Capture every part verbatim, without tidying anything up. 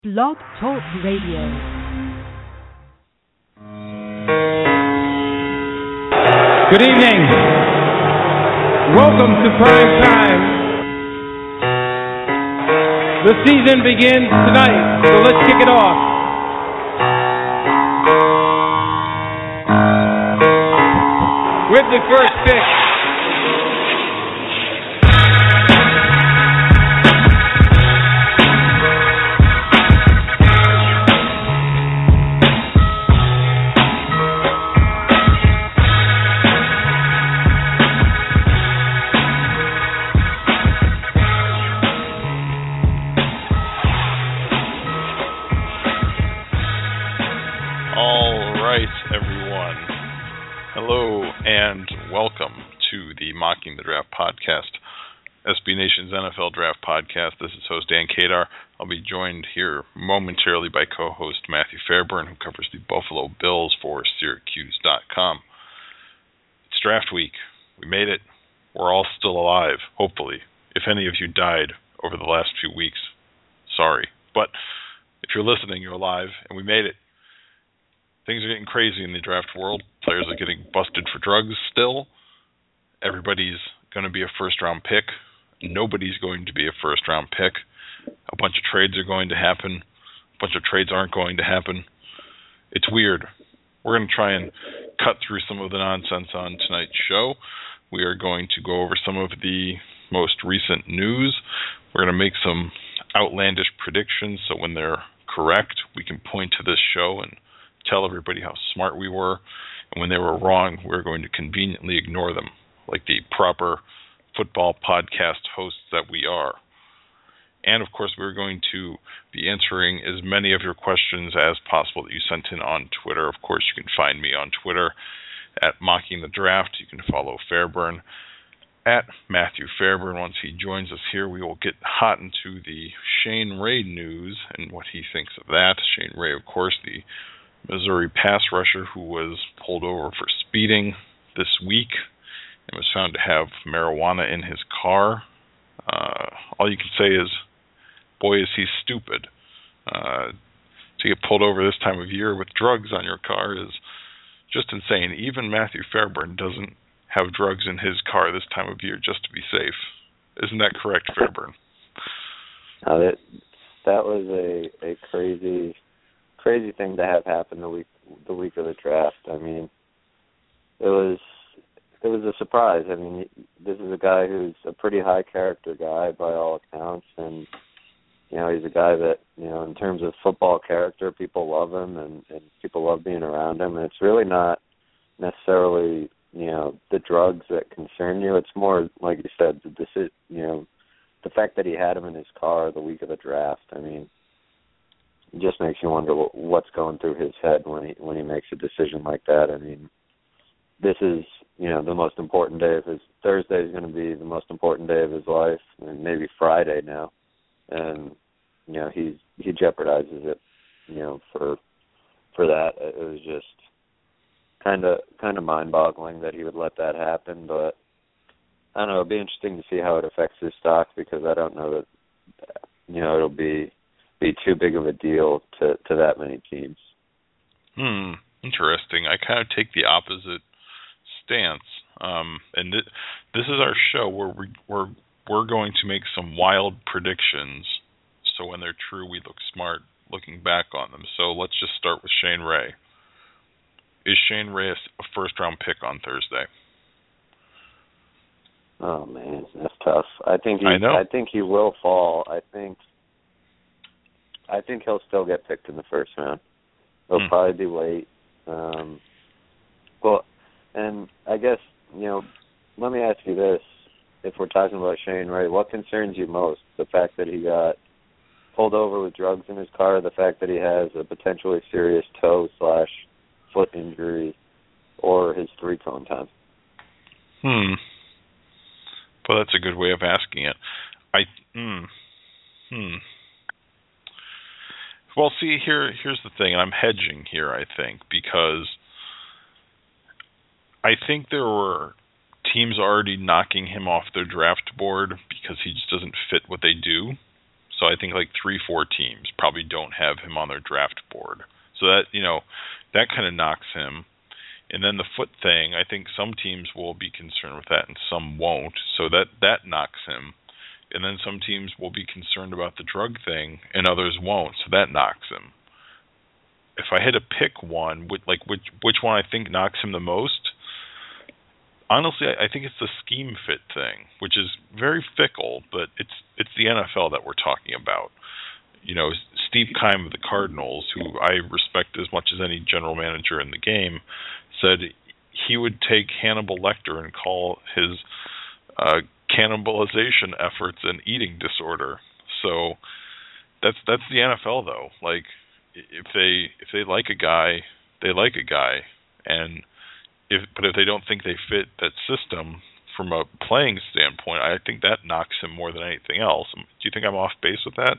Blog Talk Radio. Good evening. Welcome to prime time. The season begins tonight, so let's kick it off. With the first pick. Mocking the Draft podcast, S B Nation's N F L Draft podcast. This is host Dan Kadar. I'll be joined here momentarily by co-host Matthew Fairburn, who covers the Buffalo Bills for Syracuse dot com. It's draft week. We made it. We're all still alive, hopefully. If any of you died over the last few weeks, sorry. But if you're listening, you're alive, and we made it. Things are getting crazy in the draft world. Players are getting busted for drugs still. Everybody's going to be a first-round pick. Nobody's going to be a first-round pick. A bunch of trades are going to happen. A bunch of trades aren't going to happen. It's weird. We're going to try and cut through some of the nonsense on tonight's show. We are going to go over some of the most recent news. We're going to make some outlandish predictions, so when they're correct, we can point to this show and tell everybody how smart we were. And when they were wrong, we're going to conveniently ignore them, like the proper football podcast hosts that we are. And, of course, we're going to be answering as many of your questions as possible that you sent in on Twitter. Of course, you can find me on Twitter at Mocking the Draft. You can follow Fairburn at Matthew Fairburn. Once he joins us here, we will get hot into the Shane Ray news and what he thinks of that. Shane Ray, of course, the Missouri pass rusher who was pulled over for speeding this week and was found to have marijuana in his car. Uh, all you can say is, boy, is he stupid. Uh, to get pulled over this time of year with drugs on your car is just insane. Even Matthew Fairburn doesn't have drugs in his car this time of year just to be safe. Isn't that correct, Fairburn? Uh, that, that was a, a crazy, crazy thing to have happen the week the week of the draft. I mean, it was... It was a surprise. I mean, this is a guy who's a pretty high character guy by all accounts, and you know he's a guy that you know in terms of football character, people love him, and, and people love being around him. And it's really not necessarily you know the drugs that concern you. It's more like you said, the deci- you know the fact that he had him in his car the week of the draft. I mean, it just makes you wonder what, what's going through his head when he when he makes a decision like that. I mean, this is you know, the most important day of his, Thursday is going to be the most important day of his life, and maybe Friday now. And, you know, he's, he jeopardizes it, you know, for, for that. It was just kind of, kind of mind-boggling that he would let that happen, but I don't know, it'll be interesting to see how it affects his stock, because I don't know that, you know, it'll be, be too big of a deal to, to that many teams. Hmm, interesting. I kind of take the opposite stance, um, and th- this is our show where we, we're we're going to make some wild predictions. So when they're true, we look smart looking back on them. So let's just start with Shane Ray. Is Shane Ray a, a first round pick on Thursday? Oh man, that's tough. I think he, I know. I think he will fall. I think I think he'll still get picked in the first round. He'll hmm. probably be late. Um, well. And I guess, you know, let me ask you this. If we're talking about Shane Ray, what concerns you most? The fact that he got pulled over with drugs in his car, the fact that he has a potentially serious toe slash foot injury, or his three-cone time? Hmm. Well, that's a good way of asking it. I, hmm. Hmm. Well, see, here, here's the thing, and I'm hedging here, I think, because I think there were teams already knocking him off their draft board because he just doesn't fit what they do. So I think like three, four teams probably don't have him on their draft board. So that, you know, that kind of knocks him. And then the foot thing, I think some teams will be concerned with that and some won't. So that, that knocks him. And then some teams will be concerned about the drug thing and others won't. So that knocks him. If I had to pick one, like which which one I think knocks him the most, honestly, I think it's the scheme fit thing, which is very fickle, but it's it's the N F L that we're talking about. You know, Steve Keim of the Cardinals, who I respect as much as any general manager in the game, said he would take Hannibal Lecter and call his uh, cannibalization efforts an eating disorder. So that's that's the N F L, though. Like, if they if they like a guy, they like a guy, and if but if they don't think they fit that system from a playing standpoint, I think that knocks him more than anything else. Do you think I'm off base with that?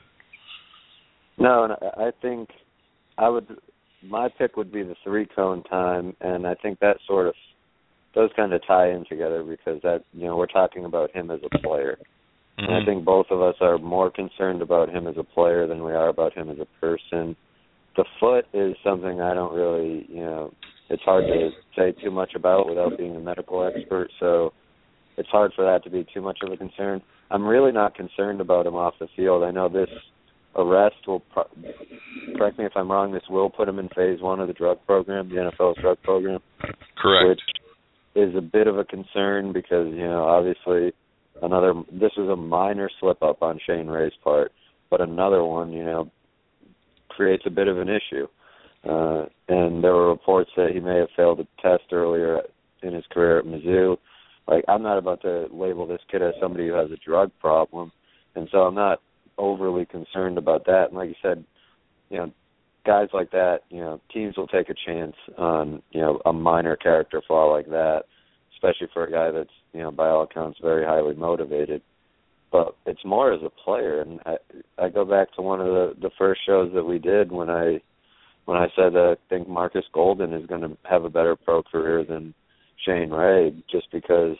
No, no, I think I would. My pick would be the three cone time, and I think that sort of those kind of tie in together because that you know we're talking about him as a player, mm-hmm. and I think both of us are more concerned about him as a player than we are about him as a person. The foot is something I don't really, you know, it's hard to say too much about without being a medical expert, so it's hard for that to be too much of a concern. I'm really not concerned about him off the field. I know this arrest will, pro- correct me if I'm wrong, this will put him in phase one of the drug program, the N F L's drug program. Correct. Which is a bit of a concern because, you know, obviously another, this was a minor slip-up on Shane Ray's part, but another one, you know, creates a bit of an issue. Uh, and there were reports that he may have failed a test earlier in his career at Mizzou. Like, I'm not about to label this kid as somebody who has a drug problem, and so I'm not overly concerned about that. And like you said, you know, guys like that, you know, teams will take a chance on, you know, a minor character flaw like that, especially for a guy that's, you know, by all accounts very highly motivated. But it's more as a player, and I, I go back to one of the, the first shows that we did when I when I said that I think Marcus Golden is going to have a better pro career than Shane Ray, just because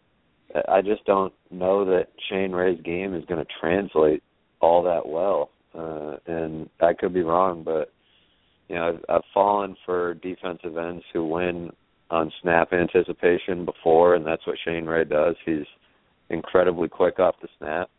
I just don't know that Shane Ray's game is going to translate all that well. Uh, and I could be wrong, but you know, I've, I've fallen for defensive ends who win on snap anticipation before, and that's what Shane Ray does. He's incredibly quick off the snap,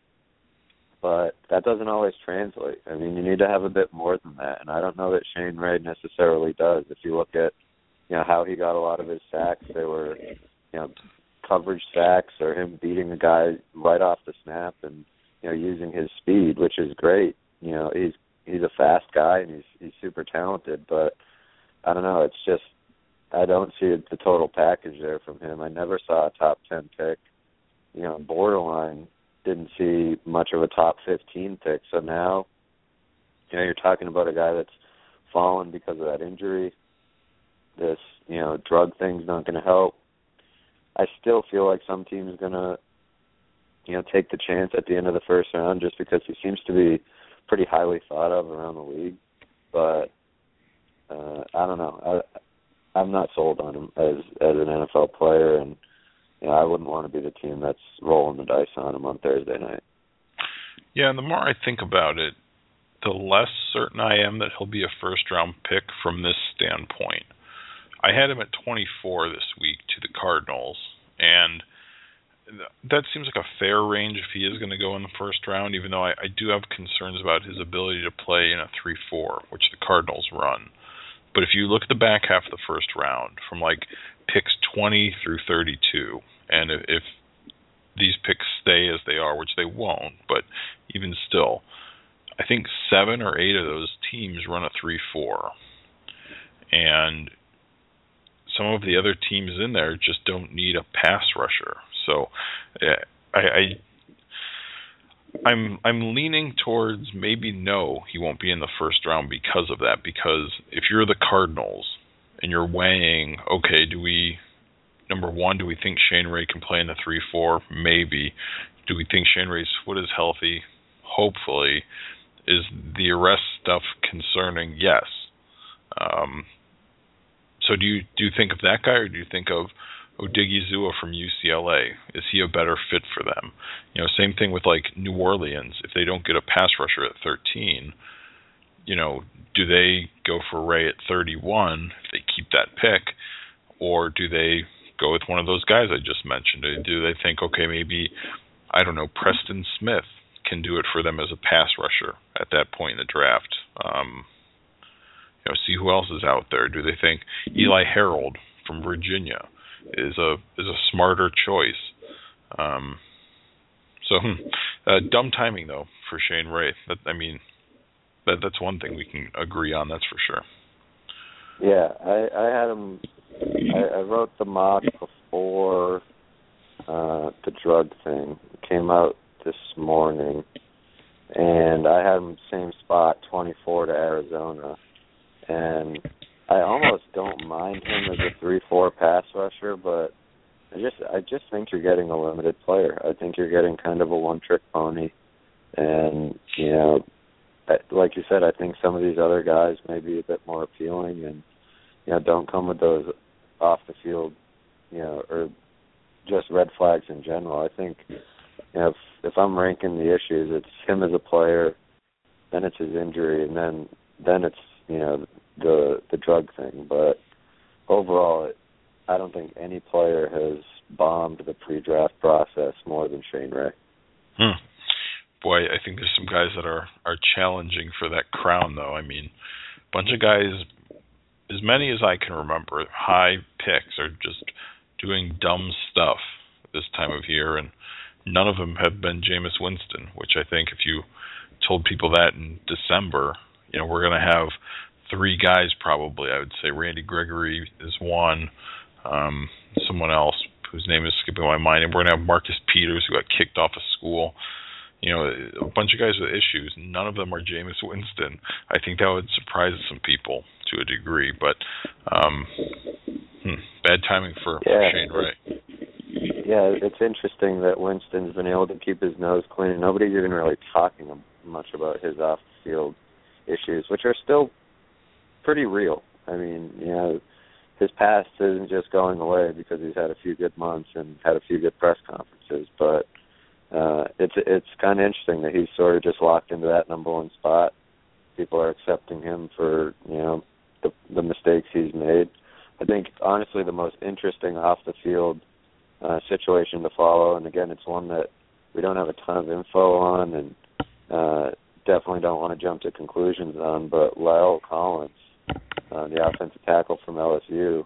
but that doesn't always translate. I mean, you need to have a bit more than that, and I don't know that Shane Ray necessarily does. If you look at, you know, how he got a lot of his sacks, they were, you know, coverage sacks or him beating a guy right off the snap and, you know, using his speed, which is great. You know, he's he's a fast guy and he's he's super talented, but I don't know, it's just I don't see the total package there from him. I never saw a top ten pick. You know, borderline didn't see much of a top fifteen pick. So now, you know, you're talking about a guy that's fallen because of that injury. This, you know, drug thing's not going to help. I still feel like some team's going to, you know, take the chance at the end of the first round just because he seems to be pretty highly thought of around the league. But uh, I don't know. I, I'm not sold on him as as an N F L player, and you know, I wouldn't want to be the team that's rolling the dice on him on Thursday night. Yeah, and the more I think about it, the less certain I am that he'll be a first-round pick from this standpoint. I had him at twenty-four this week to the Cardinals, and that seems like a fair range if he is going to go in the first round, even though I, I do have concerns about his ability to play in a three four, which the Cardinals run. But if you look at the back half of the first round, from like picks twenty through thirty-two, and if, if these picks stay as they are, which they won't, but even still, I think seven or eight of those teams run a three four. And some of the other teams in there just don't need a pass rusher. So I, I, I'm I'm leaning towards maybe no, he won't be in the first round because of that. Because if you're the Cardinals and you're weighing, okay, do we, number one, do we think Shane Ray can play in the three four? Maybe. Do we think Shane Ray's foot is healthy? Hopefully. Is the arrest stuff concerning? Yes. Um, so do you do you think of that guy, or do you think of, Odigizua from U C L A, is he a better fit for them? You know, same thing with like New Orleans. If they don't get a pass rusher at thirteen, you know, do they go for Ray at thirty-one if they keep that pick, or do they go with one of those guys I just mentioned? Do they think, okay, maybe, I don't know, Preston Smith can do it for them as a pass rusher at that point in the draft? Um, you know, see who else is out there. Do they think Eli Harold from Virginia is a is a smarter choice? Um, so, hmm, uh, dumb timing though for Shane Ray. That, I mean, that that's one thing we can agree on. That's for sure. Yeah, I, I had him. I, I wrote the mock before uh, the drug thing came out this morning, and I had him same spot, twenty-four to Arizona, and I almost don't mind him as a three four pass rusher, but I just I just think you're getting a limited player. I think you're getting kind of a one-trick pony, and, you know, like you said, I think some of these other guys may be a bit more appealing and, you know, don't come with those off-the-field, you know, or just red flags in general. I think, you know, if, if I'm ranking the issues, it's him as a player, then it's his injury, and then then it's, you know, the the drug thing. But overall, it, I don't think any player has bombed the pre-draft process more than Shane Ray. Hmm. Boy, I think there's some guys that are, are challenging for that crown, though. I mean, a bunch of guys, as many as I can remember, high picks are just doing dumb stuff this time of year, and none of them have been Jameis Winston, which I think if you told people that in December, you know, we're going to have three guys probably. I would say Randy Gregory is one, um, someone else whose name is skipping my mind, and we're going to have Marcus Peters, who got kicked off of school. You know, a bunch of guys with issues. None of them are Jameis Winston. I think that would surprise some people to a degree, but um, hmm, bad timing for, yeah. for Shane Ray. Yeah, it's interesting that Winston's been able to keep his nose clean. Nobody's even really talking much about his off-field issues, which are still pretty real. I mean, you know, his past isn't just going away because he's had a few good months and had a few good press conferences, but Uh, it's it's kind of interesting that he's sort of just locked into that number one spot. People are accepting him for, you know, the, the mistakes he's made. I think, honestly, the most interesting off-the-field uh, situation to follow, and again, it's one that we don't have a ton of info on and uh, definitely don't want to jump to conclusions on, but La'el Collins, uh, the offensive tackle from L S U,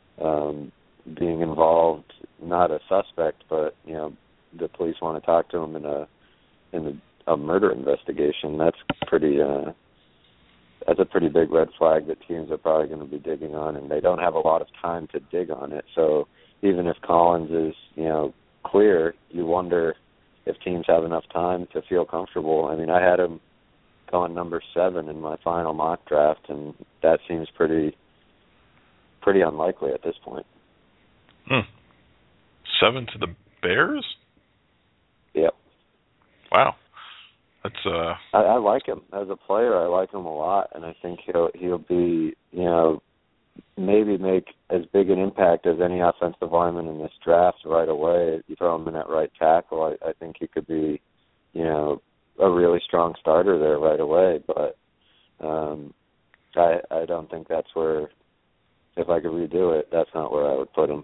um, being involved, not a suspect, but, you know, the police want to talk to him in a in a, a murder investigation. That's pretty. Uh, that's a pretty big red flag that teams are probably going to be digging on, and they don't have a lot of time to dig on it. So even if Collins is, you know, clear, you wonder if teams have enough time to feel comfortable. I mean, I had him going number seven in my final mock draft, and that seems pretty pretty unlikely at this point. Hmm. Seven to the Bears? Yep. Wow. That's uh I, I like him as a player. I like him a lot, and I think he'll he'll be, you know, maybe make as big an impact as any offensive lineman in this draft right away. If you throw him in at right tackle, I, I think he could be, you know, a really strong starter there right away. But um, I I don't think that's where, if I could redo it, that's not where I would put him.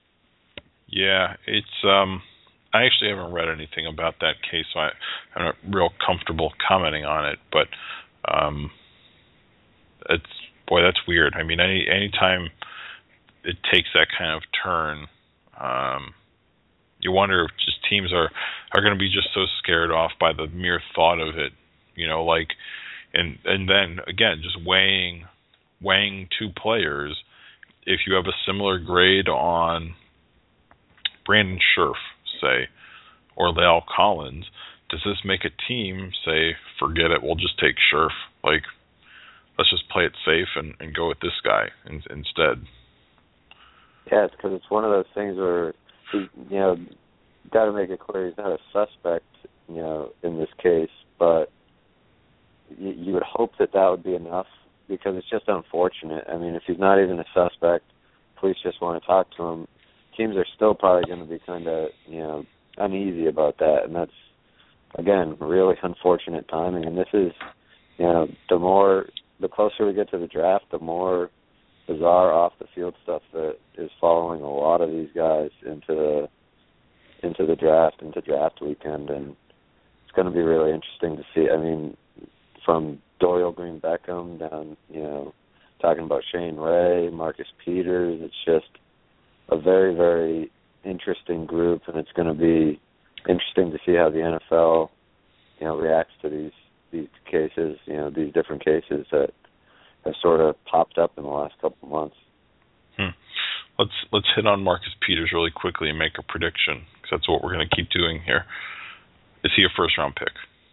Yeah, it's um I actually haven't read anything about that case, so I, I'm not real comfortable commenting on it. But um, it's boy, that's weird. I mean, any any time it takes that kind of turn, um, you wonder if just teams are are going to be just so scared off by the mere thought of it, you know, like, and and then again, just weighing weighing two players. If you have a similar grade on Brandon Scherf, say, or La'el Collins, does this make a team say, forget it, we'll just take Scherf? Like, let's just play it safe and, and go with this guy in, instead. Yeah, it's because it's one of those things where, he, you know, got to make it clear he's not a suspect, you know, in this case, but you, you would hope that that would be enough, because it's just unfortunate. I mean, if he's not even a suspect, police just want to talk to him. teams are still probably going to be kind of, you know, uneasy about that, and that's, again, really unfortunate timing. And this is, you know, the more, the closer we get to the draft, the more bizarre off-the-field stuff that is following a lot of these guys into the, into the draft, into draft weekend, and it's going to be really interesting to see. I mean, from Dorial Green Beckham down, you know, talking about Shane Ray, Marcus Peters, it's just a very, very interesting group, and it's going to be interesting to see how the N F L, you know, reacts to these these cases, you know, these different cases that have sort of popped up in the last couple of months. Hmm. Let's let's hit on Marcus Peters really quickly and make a prediction, because that's what we're going to keep doing here. Is he a first-round pick?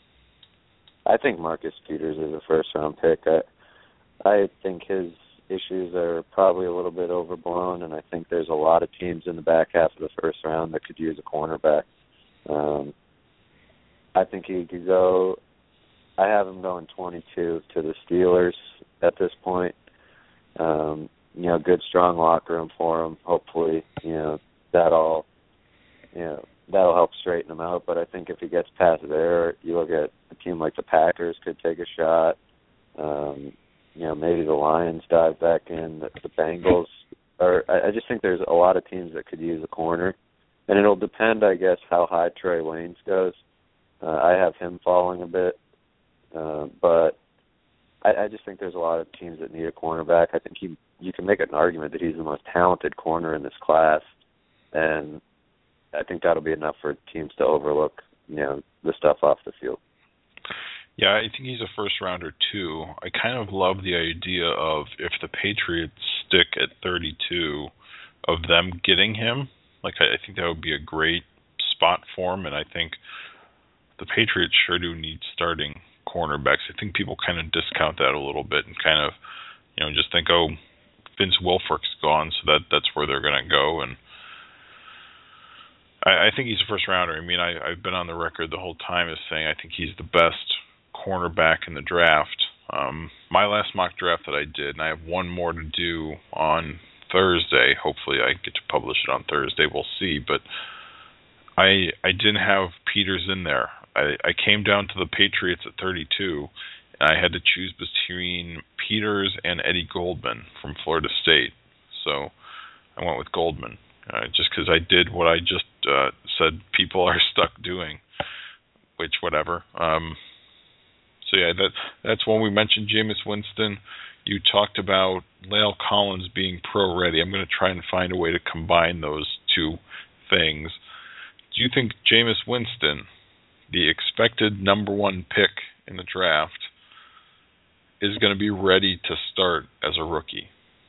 I think Marcus Peters is a first-round pick. I, I think his issues are probably a little bit overblown, and I think there's a lot of teams in the back half of the first round that could use a cornerback. Um, I think he could go, I have him going twenty-two to the Steelers at this point. Um, you know, good, strong locker room for him. Hopefully, you know, that'll, you know, that'll help straighten him out. But I think if he gets past there, you look at a team like the Packers could take a shot. Um, you know, maybe the Lions dive back in, the, the Bengals. Or I, I just think there's a lot of teams that could use a corner. And it'll depend, I guess, how high Trey Waynes goes. Uh, I have him falling a bit. Uh, but I, I just think there's a lot of teams that need a cornerback. I think he, you can make an argument that he's the most talented corner in this class. And I think that'll be enough for teams to overlook, you know, the stuff off the field. Yeah, I think he's a first-rounder, too. I kind of love the idea of, if the Patriots stick at thirty-two, of them getting him. Like, I, I think that would be a great spot for him, and I think the Patriots sure do need starting cornerbacks. I think people kind of discount that a little bit and kind of, you know, just think, oh, Vince Wilfork's gone, so that that's where they're going to go, and I, I think he's a first-rounder. I mean, I, I've been on the record the whole time as saying I think he's the best cornerback in the draft. Um, my last mock draft that I did, and I have one more to do on Thursday. Hopefully I get to publish it on Thursday. We'll see. But I I didn't have Peters in there. I, I came down to the Patriots at thirty-two, and I had to choose between Peters and Eddie Goldman from Florida State. So I went with Goldman, uh, just because I did what I just uh, said people are stuck doing, which whatever. Um, So, yeah, that that's when we mentioned Jameis Winston. You talked about La'el Collins being pro-ready. I'm going to try and find a way to combine those two things. Do you think Jameis Winston, the expected number one pick in the draft, is going to be ready to start as a rookie?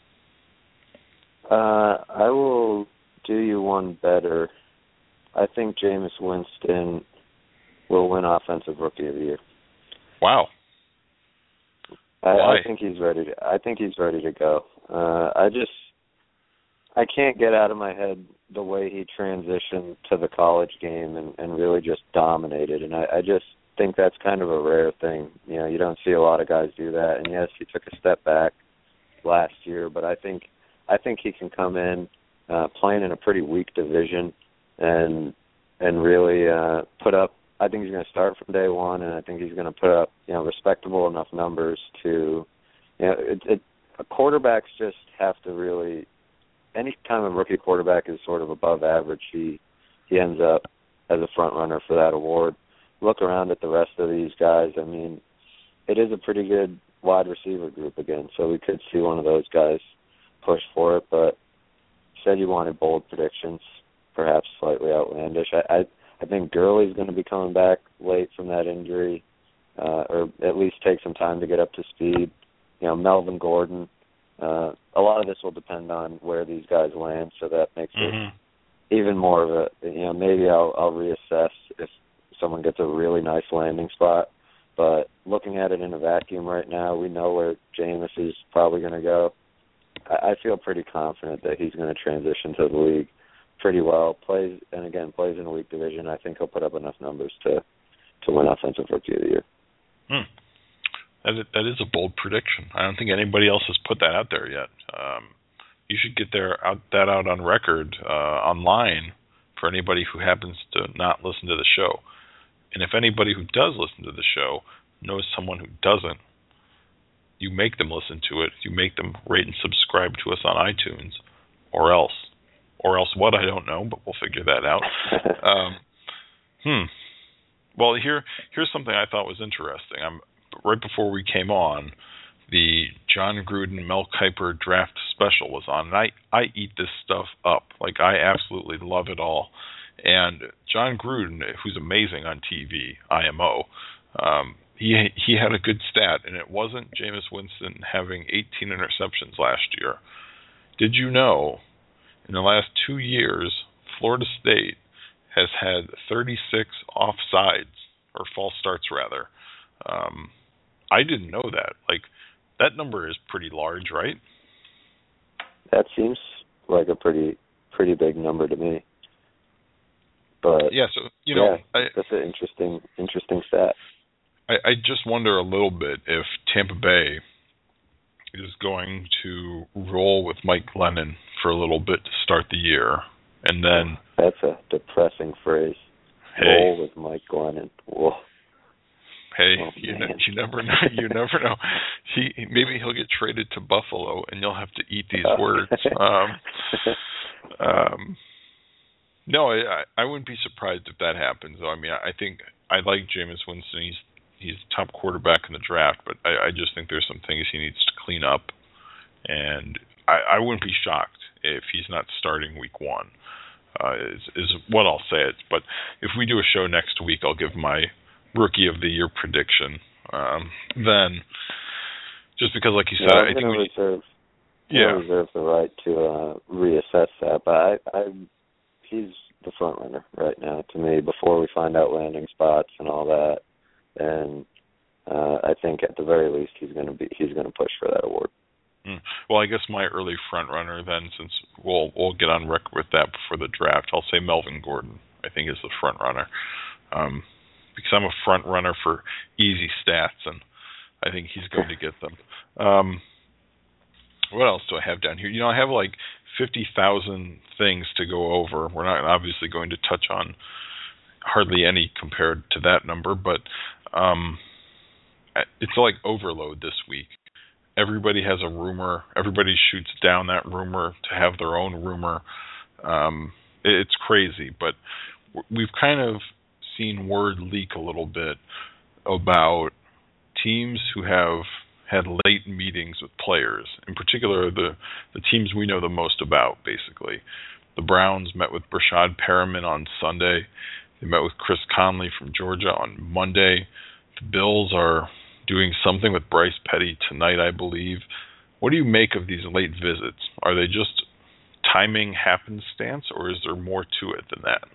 Uh, I will do you one better. I think Jameis Winston will win Offensive Rookie of the Year. Wow. I, I think he's ready to I think he's ready to go. Uh, I just I can't get out of my head the way he transitioned to the college game and, and really just dominated. And I, I just think that's kind of a rare thing. You know, you don't see a lot of guys do that. And yes, he took a step back last year, but I think I think he can come in uh, playing in a pretty weak division and and really uh, put up. I think he's going to start from day one, and I think he's going to put up, you know, respectable enough numbers to, you know, it, it, quarterbacks just have to really, any time a rookie quarterback is sort of above average, he he ends up as a front runner for that award. Look around at the rest of these guys. I mean, it is a pretty good wide receiver group again, so we could see one of those guys push for it. But you said you wanted bold predictions, perhaps slightly outlandish. I. I I think Gurley's going to be coming back late from that injury, uh, or at least take some time to get up to speed. You know, Melvin Gordon. Uh, a lot of this will depend on where these guys land, so that makes mm-hmm. it even more of a, you know, maybe I'll, I'll reassess if someone gets a really nice landing spot. But looking at it in a vacuum right now, we know where Jameis is probably going to go. I, I feel pretty confident that he's going to transition to the league pretty well, plays, and again, plays in a weak division. I think he'll put up enough numbers to to win Offensive Rookie of the Year. Hmm. That, is, that is a bold prediction. I don't think anybody else has put that out there yet. Um, you should get there out that out on record uh, online for anybody who happens to not listen to the show. And if anybody who does listen to the show knows someone who doesn't, you make them listen to it. You make them rate and subscribe to us on iTunes, or else. Or else what, I don't know, but we'll figure that out. um, hmm. Well, here here's something I thought was interesting. I'm right before we came on, the John Gruden, Mel Kiper draft special was on, and I, I eat this stuff up. Like, I absolutely love it all. And John Gruden, who's amazing on T V, I M O, um, he he had a good stat, and it wasn't Jameis Winston having eighteen interceptions last year. Did you know, in the last two years, Florida State has had thirty-six offsides, or false starts, rather. Um, I didn't know that. Like, that number is pretty large, right? That seems like a pretty pretty big number to me. But yeah, so you know, yeah, I, that's an interesting interesting stat. I, I just wonder a little bit if Tampa Bay is going to roll with Mike Glennon for a little bit to start the year, and then that's a depressing phrase. Hey, roll with Mike Glennon. Whoa. Hey, oh, you, ne- you never know. You never know. He maybe he'll get traded to Buffalo, and you'll have to eat these words. Um, um, no, I I wouldn't be surprised if that happens. Though I mean, I think I like Jameis Winston. He's he's top quarterback in the draft, but I, I just think there's some things he needs to clean up, and I, I wouldn't be shocked if he's not starting week one. Uh, is is what I'll say. It, but if we do a show next week, I'll give my Rookie of the Year prediction. Um, then, just because, like you said, yeah, I think we reserve, yeah reserve the right to uh, reassess that. But I, I, he's the front runner right now to me. Before we find out landing spots and all that, and uh, I think at the very least he's going to be he's going to push for that award. Mm. Well, I guess my early front runner then, since we'll we'll get on record with that before the draft, I'll say Melvin Gordon. I think is the front runner. Um, because I'm a front runner for easy stats, and I think he's going to get them. Um, what else do I have down here? You know, I have like fifty thousand things to go over. We're not obviously going to touch on hardly any compared to that number, but um, it's like overload this week. Everybody has a rumor. Everybody shoots down that rumor to have their own rumor. Um, it's crazy, but we've kind of seen word leak a little bit about teams who have had late meetings with players, in particular the, the teams we know the most about, basically. The Browns met with Brashad Perriman on Sunday. They met with Chris Conley from Georgia on Monday. The Bills are doing something with Bryce Petty tonight, I believe. What do you make of these late visits? Are they just timing happenstance, or is there more to it than that?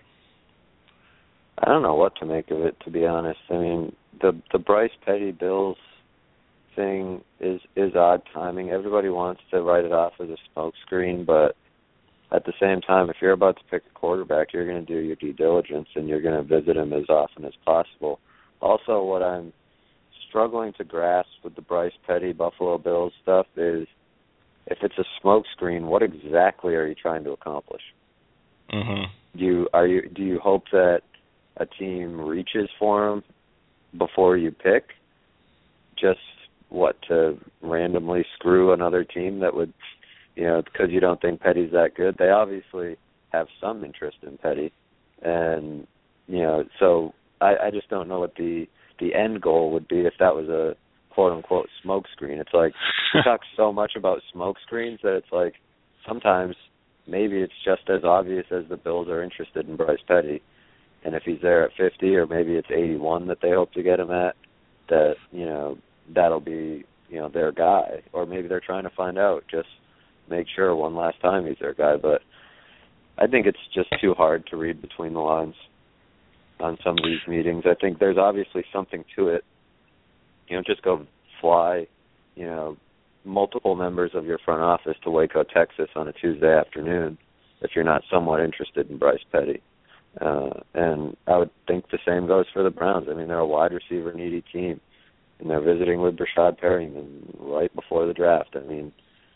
I don't know what to make of it, to be honest. I mean, the the Bryce Petty Bills thing is is odd timing. Everybody wants to write it off as a smokescreen, but at the same time, if you're about to pick a quarterback, you're going to do your due diligence and you're going to visit him as often as possible. Also, what I'm struggling to grasp with the Bryce Petty Buffalo Bills stuff is, if it's a smokescreen, what exactly are you trying to accomplish? Mm-hmm. Do you are you do you hope that a team reaches for him before you pick? Just what, to randomly screw another team that would, you know, because you don't think Petty's that good? They obviously have some interest in Petty, and you know, so I, I just don't know what the the end goal would be if that was a quote unquote smoke screen. It's like we talk so much about smoke screens that it's like sometimes maybe it's just as obvious as the Bills are interested in Bryce Petty. And if he's there at fifty, or maybe it's eighty-one that they hope to get him at, that, you know, that'll be, you know, their guy. Or maybe they're trying to find out, just make sure one last time he's their guy. But I think it's just too hard to read between the lines on some of these meetings. I think there's obviously something to it. You know, just go fly, you know, multiple members of your front office to Waco, Texas on a Tuesday afternoon if you're not somewhat interested in Bryce Petty. Uh, and I would think the same goes for the Browns. I mean, they're a wide receiver needy team, and they're visiting with Brashad Perriman right before the draft. I mean,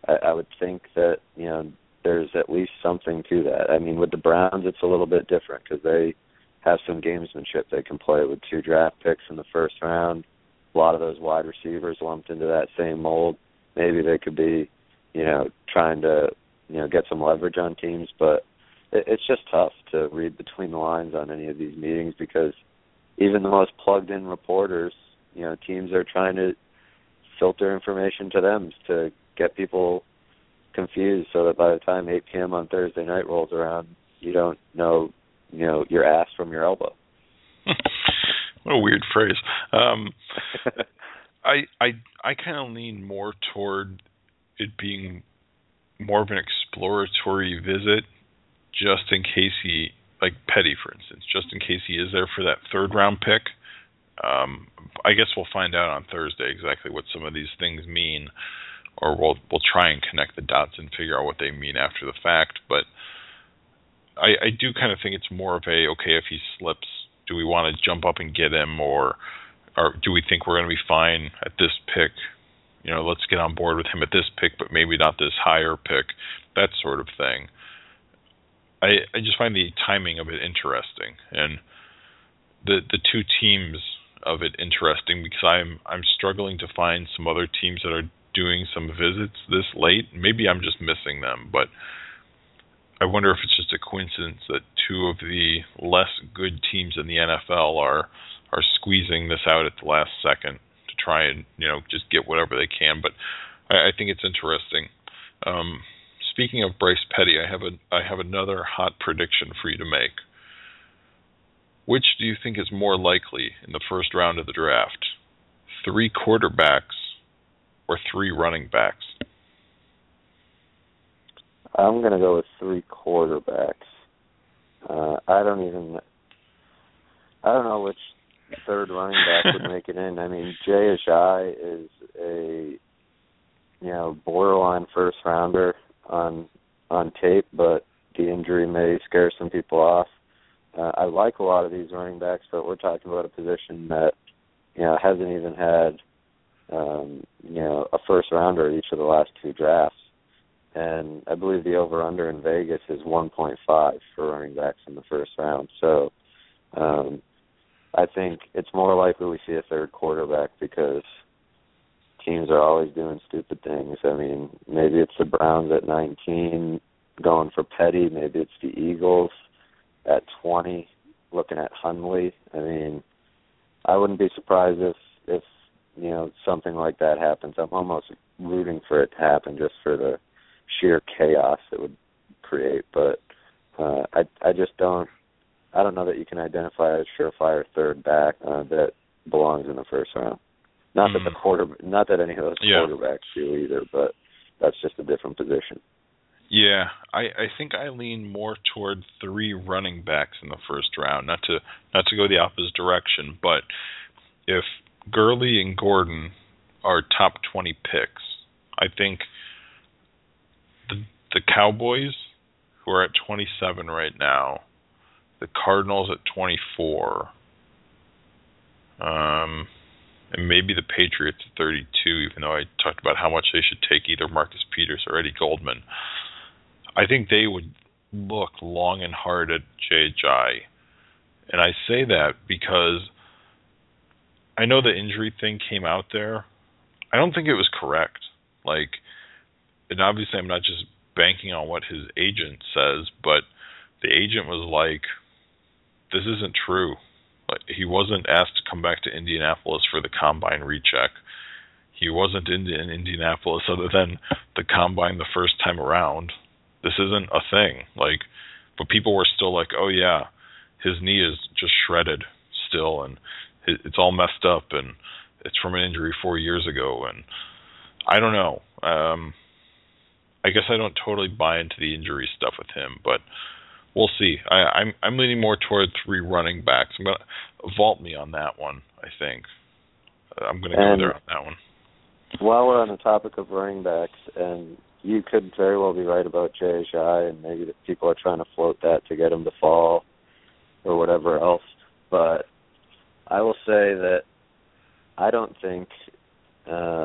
I, I would think that, you know, there's at least something to that. I mean, with the Browns, it's a little bit different because they have some gamesmanship they can play with two draft picks in the first round. A lot of those wide receivers lumped into that same mold. Maybe they could be, you know, trying to, you know, get some leverage on teams, but it, it's just tough to read between the lines on any of these meetings because even the most plugged-in reporters, you know, teams are trying to filter information to them to get people confused so that by the time eight p.m. on Thursday night rolls around, you don't know, you know, your ass from your elbow. What a weird phrase. Um, I I I kind of lean more toward it being more of an exploratory visit, just in case he, like Petty, for instance, just in case he is there for that third round pick. Um, I guess we'll find out on Thursday exactly what some of these things mean, or we'll we'll try and connect the dots and figure out what they mean after the fact. But I, I do kind of think it's more of a, okay, if he slips, do we want to jump up and get him, or or do we think we're going to be fine at this pick? You know, let's get on board with him at this pick, but maybe not this higher pick, that sort of thing. I I just find the timing of it interesting, and the the two teams of it interesting because I'm I'm struggling to find some other teams that are doing some visits this late. Maybe I'm just missing them, but I wonder if it's just a coincidence that two of the less good teams in the N F L are are squeezing this out at the last second to try and, you know, just get whatever they can. But I, I think it's interesting. Um, speaking of Bryce Petty, I have a I have another hot prediction for you to make. Which do you think is more likely in the first round of the draft? Three quarterbacks or three running backs? I'm going to go with three quarterbacks. Uh, I don't even, I don't know which third running back would make it in. I mean, Jay Ajayi is a, you know, borderline first rounder on on tape, but the injury may scare some people off. Uh, I like a lot of these running backs, but we're talking about a position that, you know, hasn't even had, um, you know, a first rounder each of the last two drafts. And I believe the over-under in Vegas is one point five for running backs in the first round. So um, I think it's more likely we see a third quarterback because teams are always doing stupid things. I mean, maybe it's the Browns at nineteen going for Petty. Maybe it's the Eagles at twenty looking at Hundley. I mean, I wouldn't be surprised if, if, you know, something like that happens. I'm almost rooting for it to happen just for the sheer chaos it would create. But uh, I I just don't I don't know that you can identify a surefire third back uh, that belongs in the first round. Not mm. that the quarter not that any of those yeah. quarterbacks do either, but that's just a different position. Yeah, I, I think I lean more toward three running backs in the first round. Not to not to go the opposite direction, but if Gurley and Gordon are top twenty picks, I think the the Cowboys, who are at twenty-seven right now, the Cardinals at twenty-four, um, and maybe the Patriots at thirty-two, even though I talked about how much they should take either Marcus Peters or Eddie Goldman. I think they would look long and hard at Jay Ajayi. And I say that because I know the injury thing came out there. I don't think it was correct. Like, and obviously I'm not just banking on what his agent says, but the agent was like, this isn't true. Like, he wasn't asked to come back to Indianapolis for the combine recheck. He wasn't in, in Indianapolis other than the combine the first time around. This isn't a thing. Like, but people were still like, oh yeah, his knee is just shredded still, and it's all messed up, and it's from an injury four years ago, and I don't know. Um, I guess I don't totally buy into the injury stuff with him, but we'll see. I, I'm I'm leaning more toward three running backs. I'm gonna vault me on that one. I think I'm gonna go there on that one. While we're on the topic of running backs, and you could very well be right about Jay Ajayi, and maybe that people are trying to float that to get him to fall or whatever else. But I will say that I don't think uh,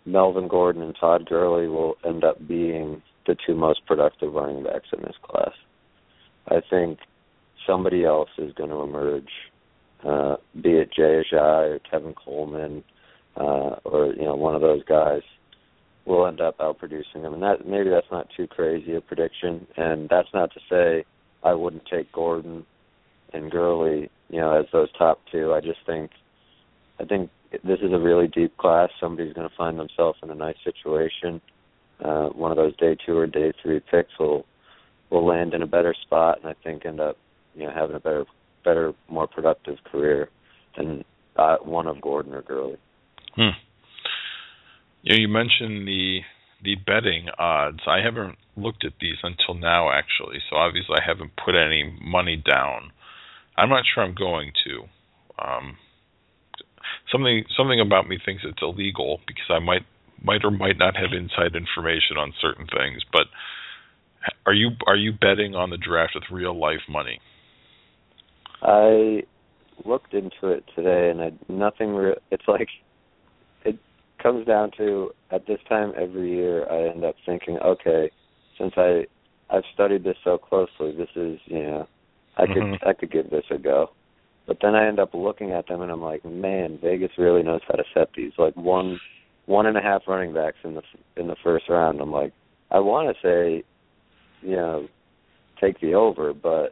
Melvin Gordon and Todd Gurley will end up being the two most productive running backs in this class. I think somebody else is going to emerge, uh, be it Jay Ajayi or Kevin Coleman, uh, or you know one of those guys will end up outproducing them. And that maybe that's not too crazy a prediction. And that's not to say I wouldn't take Gordon and Gurley, you know, as those top two. I just think I think this is a really deep class. Somebody's going to find themselves in a nice situation. Uh, one of those day two or day three picks will will land in a better spot, and I think end up you know having a better, better, more productive career than uh, one of Gordon or Gurley. Hmm. You know, you mentioned the the betting odds. I haven't looked at these until now, actually. So obviously, I haven't put any money down. I'm not sure I'm going to. Um, something something about me thinks it's illegal because I might might or might not have inside information on certain things. But are you are you betting on the draft with real life money? I looked into it today, and I nothing. Re- it's like it comes down to at this time every year. I end up thinking, okay, since I I've studied this so closely, this is you know I could mm-hmm. I could give this a go. But then I end up looking at them, and I'm like, man, Vegas really knows how to set these. Like one one and a half running backs in the in the first round. I'm like, I want to say, you know, take the over, but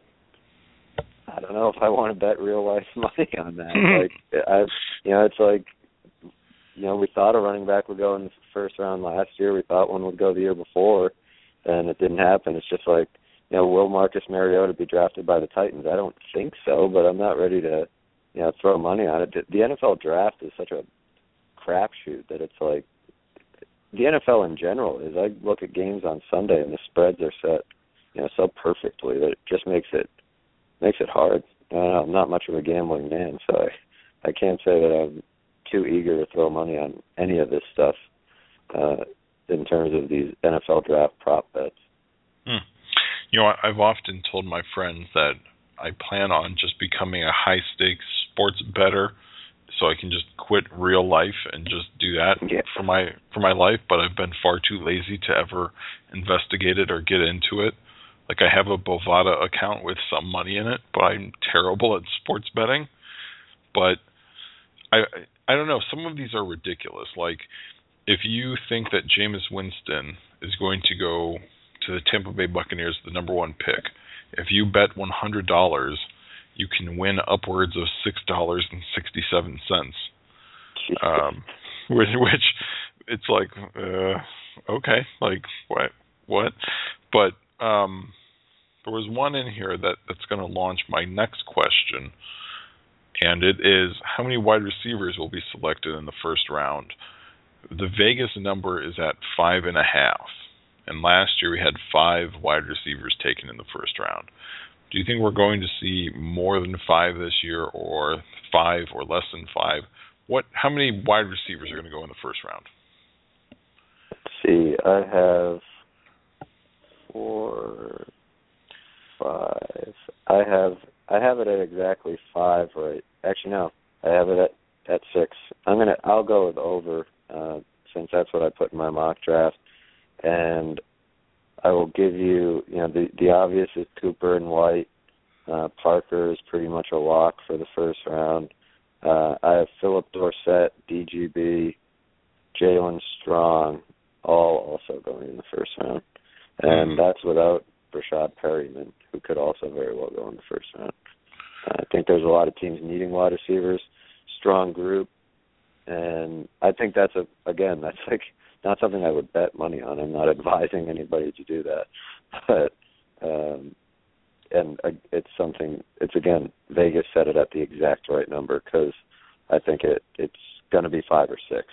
I don't know if I want to bet real life money on that. like, I, you know, it's like, you know, we thought a running back would go in the first round last year. We thought one would go the year before, and it didn't happen. It's just like, you know, will Marcus Mariota be drafted by the Titans? I don't think so, but I'm not ready to, you know, throw money on it. The N F L draft is such a crapshoot that it's like, the N F L in general is. I look at games on Sunday and the spreads are set, you know, so perfectly that it just makes it makes it hard. I don't know, I'm not much of a gambling man, so I I can't say that I'm too eager to throw money on any of this stuff uh, in terms of these N F L draft prop bets. Hmm. You know, I've often told my friends that I plan on just becoming a high-stakes sports bettor, so I can just quit real life and just do that yeah. for my for my life. But I've been far too lazy to ever investigate it or get into it. Like I have a Bovada account with some money in it, but I'm terrible at sports betting. But I I don't know. Some of these are ridiculous. Like if you think that Jameis Winston is going to go to the Tampa Bay Buccaneers, the number one pick, if you bet one hundred dollars, you can win upwards of six dollars and sixty-seven cents. Um, which, which it's like, uh, okay, like what, what? But um, there was one in here that, that's going to launch my next question, and it is how many wide receivers will be selected in the first round? The Vegas number is at five and a half, and last year we had five wide receivers taken in the first round. Do you think we're going to see more than five this year, or five, or less than five? What? How many wide receivers are going to go in the first round? Let's see. I have four, five. I have I have it at exactly five. Right? Actually, no. I have it at, at six. I'm gonna. I'll go with over uh, since that's what I put in my mock draft, and I will give you, you know, the, the obvious is Cooper and White. Uh, Parker is pretty much a lock for the first round. Uh, I have Philip Dorsett, D G B, Jalen Strong, all also going in the first round. And that's without Rashad Perryman, who could also very well go in the first round. Uh, I think there's a lot of teams needing wide receivers, strong group, and I think that's, a again, that's like, not something I would bet money on. I'm not advising anybody to do that, but um, and uh, it's something. It's again, Vegas set it at the exact right number because I think it it's going to be five or six.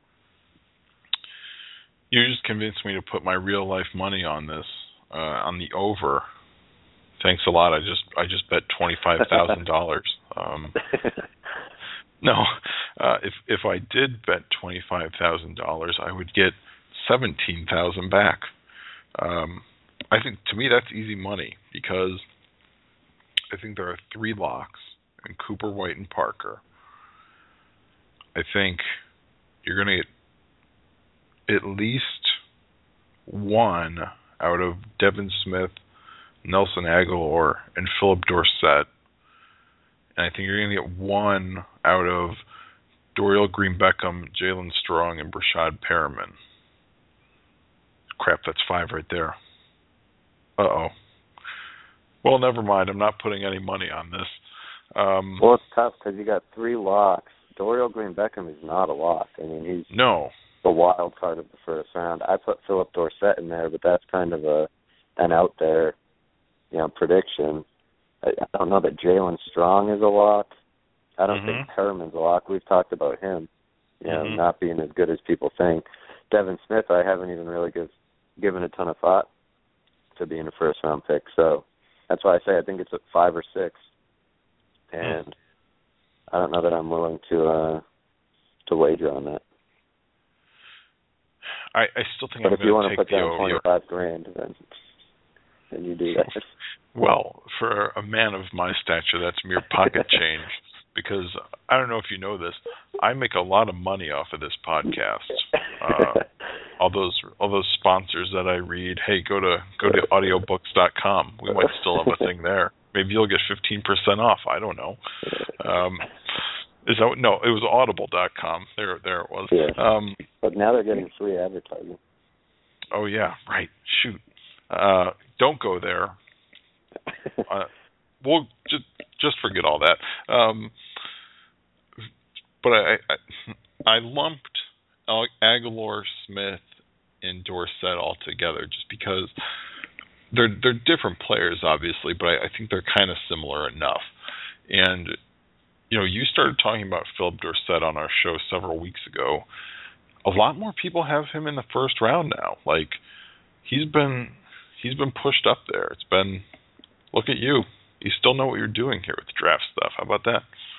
You just convinced me to put my real life money on this uh, on the over. Thanks a lot. I just I just bet twenty five thousand dollars. Um, No, uh, if if I did bet twenty five thousand dollars, I would get seventeen thousand back. Um, I think to me that's easy money because I think there are three locks in Cooper, White, and Parker. I think you're going to get at least one out of Devin Smith, Nelson Agholor, and Philip Dorsett. And I think you're going to get one out of Dorial Green-Beckham, Jalen Strong, and Brashad Perriman. Crap, that's five right there. Uh-oh. Well, never mind. I'm not putting any money on this. Um, well, it's tough because you got three locks. Dorial Green-Beckham is not a lock. I mean, he's no. the wild card of the first round. I put Philip Dorsett in there, but that's kind of a an out there, you know, prediction. I, I don't know that Jalen Strong is a lock. I don't mm-hmm. think Perriman's a lock. We've talked about him, you know, mm-hmm. not being as good as people think. Devin Smith, I haven't even really give, given a ton of thought to being a first round pick. So that's why I say I think it's at five or six. And mm. I don't know that I'm willing to uh, to wager on that. I, I still think but I'm if you want to put down twenty-five grand, then then you do that. Well, for a man of my stature, that's mere pocket change. Because I don't know if you know this, I make a lot of money off of this podcast. Uh, all those all those sponsors that I read, hey, go to go to audiobooks dot com. We might still have a thing there. Maybe you'll get fifteen percent off. I don't know. Um, is that no? It was audible dot com. There, there it was. Yeah. Um, but now they're getting free advertising. Oh yeah, right. Shoot. Uh, don't go there. Uh, well, just just forget all that. Um, but I, I I lumped Agholor, Smith, and Dorsett all together just because they're they're different players, obviously, but I, I think they're kind of similar enough. And you know, you started talking about Philip Dorsett on our show several weeks ago. A lot more people have him in the first round now. Like he's been he's been pushed up there. It's been look at you. You still know what you're doing here with draft stuff. How about that?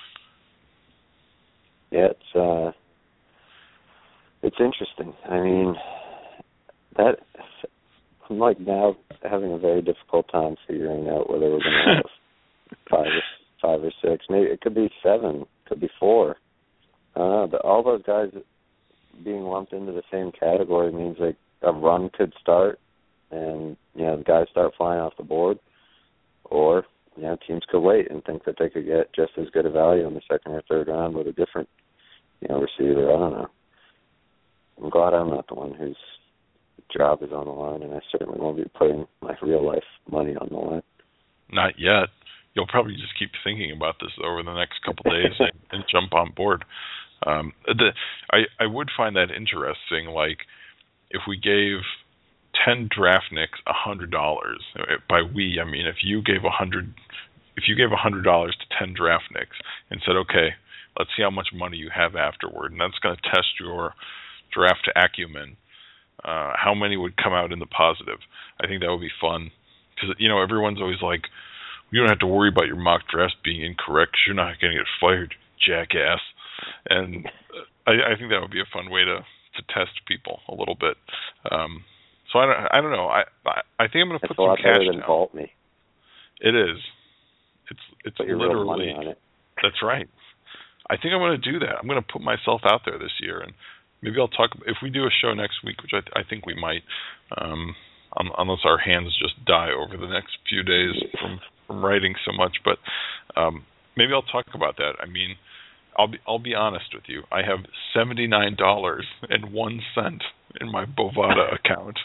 Yeah, it's uh, it's interesting. I mean, that I'm like now having a very difficult time figuring out whether we're going to have five or five or six. Maybe it could be seven. It could be four. I don't know. But all those guys being lumped into the same category means like a run could start, and you know the guys start flying off the board, or you know, teams could wait and think that they could get just as good a value in the second or third round with a different, you know, receiver. I don't know. I'm glad I'm not the one whose job is on the line, and I certainly won't be putting my real life money on the line. Not yet. You'll probably just keep thinking about this over the next couple of days and, and jump on board. Um, the I I would find that interesting. Like if we gave ten draft nicks a hundred dollars. By we, I mean if you gave a hundred, if you gave a hundred dollars to ten draft nicks and said, okay, let's see how much money you have afterward, and that's going to test your draft acumen. Uh, how many would come out in the positive? I think that would be fun because you know everyone's always like, you don't have to worry about your mock draft being incorrect because you're not going to get fired, jackass. And I, I think that would be a fun way to to test people a little bit. Um, So I don't, I don't know. I I think I'm going to put some cash down. Vault me. It is. It's it's put your literally. real money on it. That's right. I think I'm going to do that. I'm going to put myself out there this year, and maybe I'll talk if we do a show next week, which I I think we might, um, um, unless our hands just die over the next few days from from writing so much. But um, maybe I'll talk about that. I mean, I'll be I'll be honest with you. I have seventy-nine dollars and one cent in my Bovada account.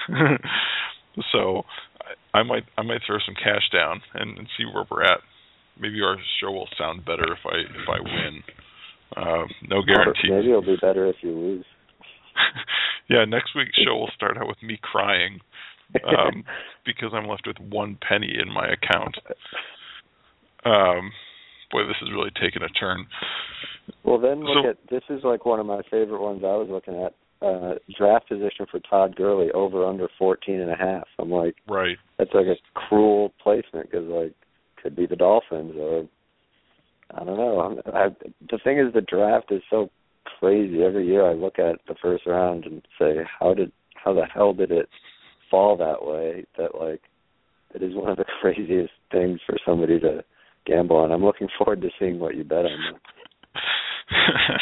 So I, I might I might throw some cash down and, and see where we're at. Maybe our show will sound better if I if I win. Uh, no guarantee. Maybe it'll be better if you lose. Yeah, next week's show will start out with me crying um, because I'm left with one penny in my account. Um, boy, this is really taking a turn. Well, then look so, at this is like one of my favorite ones I was looking at. Uh, draft position for Todd Gurley over under fourteen and a half. I'm like, right. That's like a cruel placement because like could be the Dolphins or I don't know. I'm, I, the thing is, the draft is so crazy. Every year I look at the first round and say, how did how the hell did it fall that way? That like it is one of the craziest things for somebody to gamble on. I'm looking forward to seeing what you bet on that.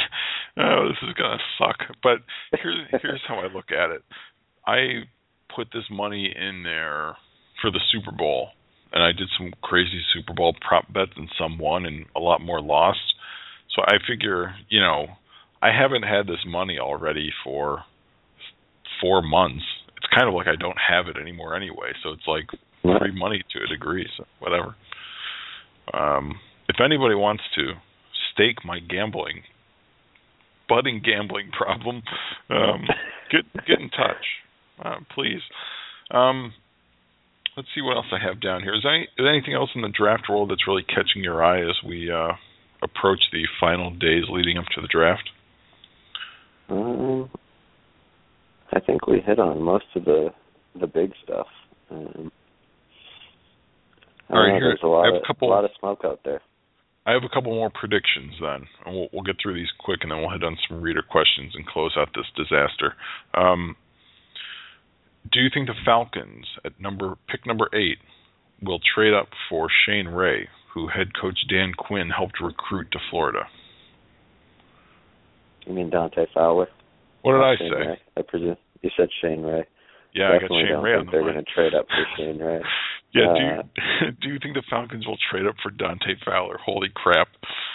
Oh, this is gonna suck. But here's here's how I look at it. I put this money in there for the Super Bowl, and I did some crazy Super Bowl prop bets, and some won, and a lot more lost. So I figure, you know, I haven't had this money already for four months. It's kind of like I don't have it anymore anyway. So it's like free money to a degree. So whatever. Um, if anybody wants to stake my gambling, budding gambling problem, um, get get in touch, uh, please. Um, let's see what else I have down here. Is there, any, is there anything else in the draft world that's really catching your eye as we uh, approach the final days leading up to the draft? Um, I think we hit on most of the the big stuff. Um, All right, know, here there's a lot, I have of, a couple. a lot of smoke out there. I have a couple more predictions then, and we'll, we'll get through these quick, and then we'll hit on some reader questions and close out this disaster. Um, do you think the Falcons at number pick number eight will trade up for Shane Ray, who head coach Dan Quinn helped recruit to Florida? You mean Dante Fowler? What did Not I Shane say? Ray. I presume you said Shane Ray. Yeah, Definitely I got Shane don't Ray think on the they're mind. going to trade up for Shane Ray. Yeah, uh, do you, do you think the Falcons will trade up for Dante Fowler? Holy crap.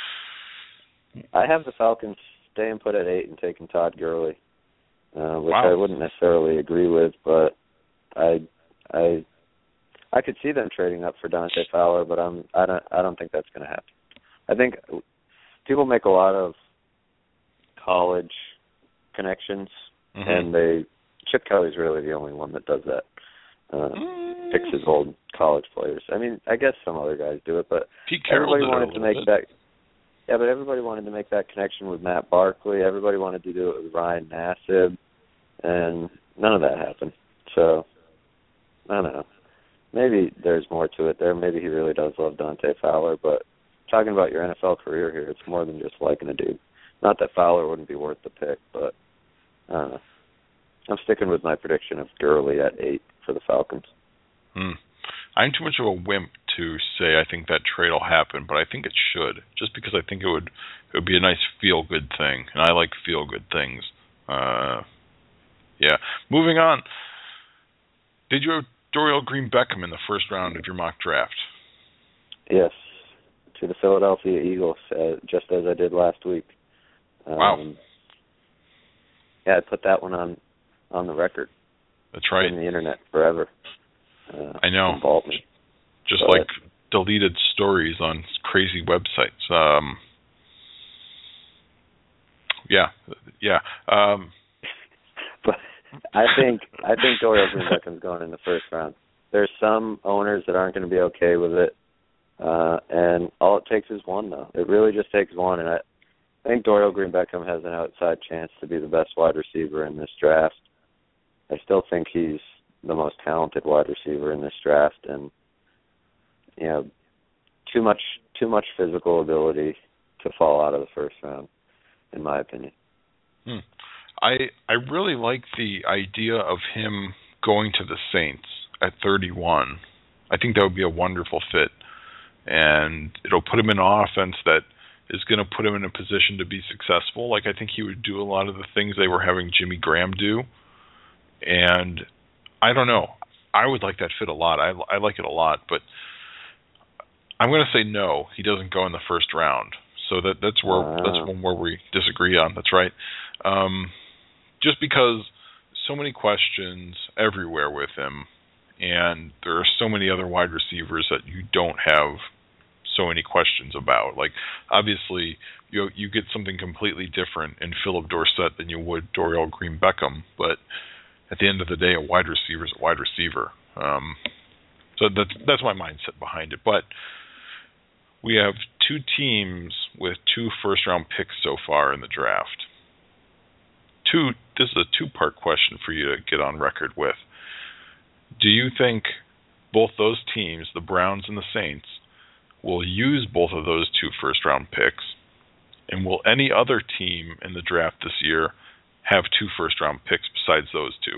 I have the Falcons staying put at eight and taking Todd Gurley, uh, which Wow. I wouldn't necessarily agree with, but I I I could see them trading up for Dante Fowler, but I'm I don't I don't think that's going to happen. I think people make a lot of college connections, Mm-hmm. and they Chip Kelly's really the only one that does that. Uh, Mm. picks his old college players. I mean, I guess some other guys do it, but Pete Carroll everybody did it a wanted to little make bit. that. Yeah, but everybody wanted to make that connection with Matt Barkley. Everybody wanted to do it with Ryan Nassib, and none of that happened. So, I don't know. Maybe there's more to it there. Maybe he really does love Dante Fowler, but talking about your N F L career here, it's more than just liking a dude. Not that Fowler wouldn't be worth the pick, but I don't know. I'm sticking with my prediction of Gurley at eight for the Falcons. Hmm. I'm too much of a wimp to say I think that trade will happen, but I think it should, just because I think it would it would be a nice feel-good thing, and I like feel-good things. Uh, yeah. Moving on. Did you have Dorial Green-Beckham in the first round of your mock draft? Yes, to the Philadelphia Eagles, uh, just as I did last week. Um, Wow. Yeah, I put that one on on the record. That's right. On the internet forever. Uh, I know. Involved me. Just but, like deleted stories on crazy websites. Um, yeah, yeah. Um, but I think I think Dorial Green-Beckham's going in the first round. There's some owners that aren't going to be okay with it, uh, and all it takes is one, though. It really just takes one, and I, I think Dorial Green-Beckham has an outside chance to be the best wide receiver in this draft. I still think he's the most talented wide receiver in this draft, and you know, too much too much physical ability to fall out of the first round, in my opinion. Hmm. I I really like the idea of him going to the Saints at thirty-one. I think that would be a wonderful fit, and it'll put him in an offense that is going to put him in a position to be successful. Like, I think he would do a lot of the things they were having Jimmy Graham do, and I don't know. I would like that fit a lot. I, I like it a lot, but I'm going to say no. He doesn't go in the first round. So that that's where uh, that's one where we disagree on. That's right. Um, just because so many questions everywhere with him, and there are so many other wide receivers that you don't have so many questions about. Like, obviously, you you get something completely different in Philip Dorsett than you would Dorial Green-Beckham, but at the end of the day, a wide receiver is a wide receiver. Um, so that's that's my mindset behind it. But we have two teams with two first-round picks so far in the draft. Two. This is a two-part question for you to get on record with. Do you think both those teams, the Browns and the Saints, will use both of those two first-round picks? And will any other team in the draft this year have two first-round picks besides those two?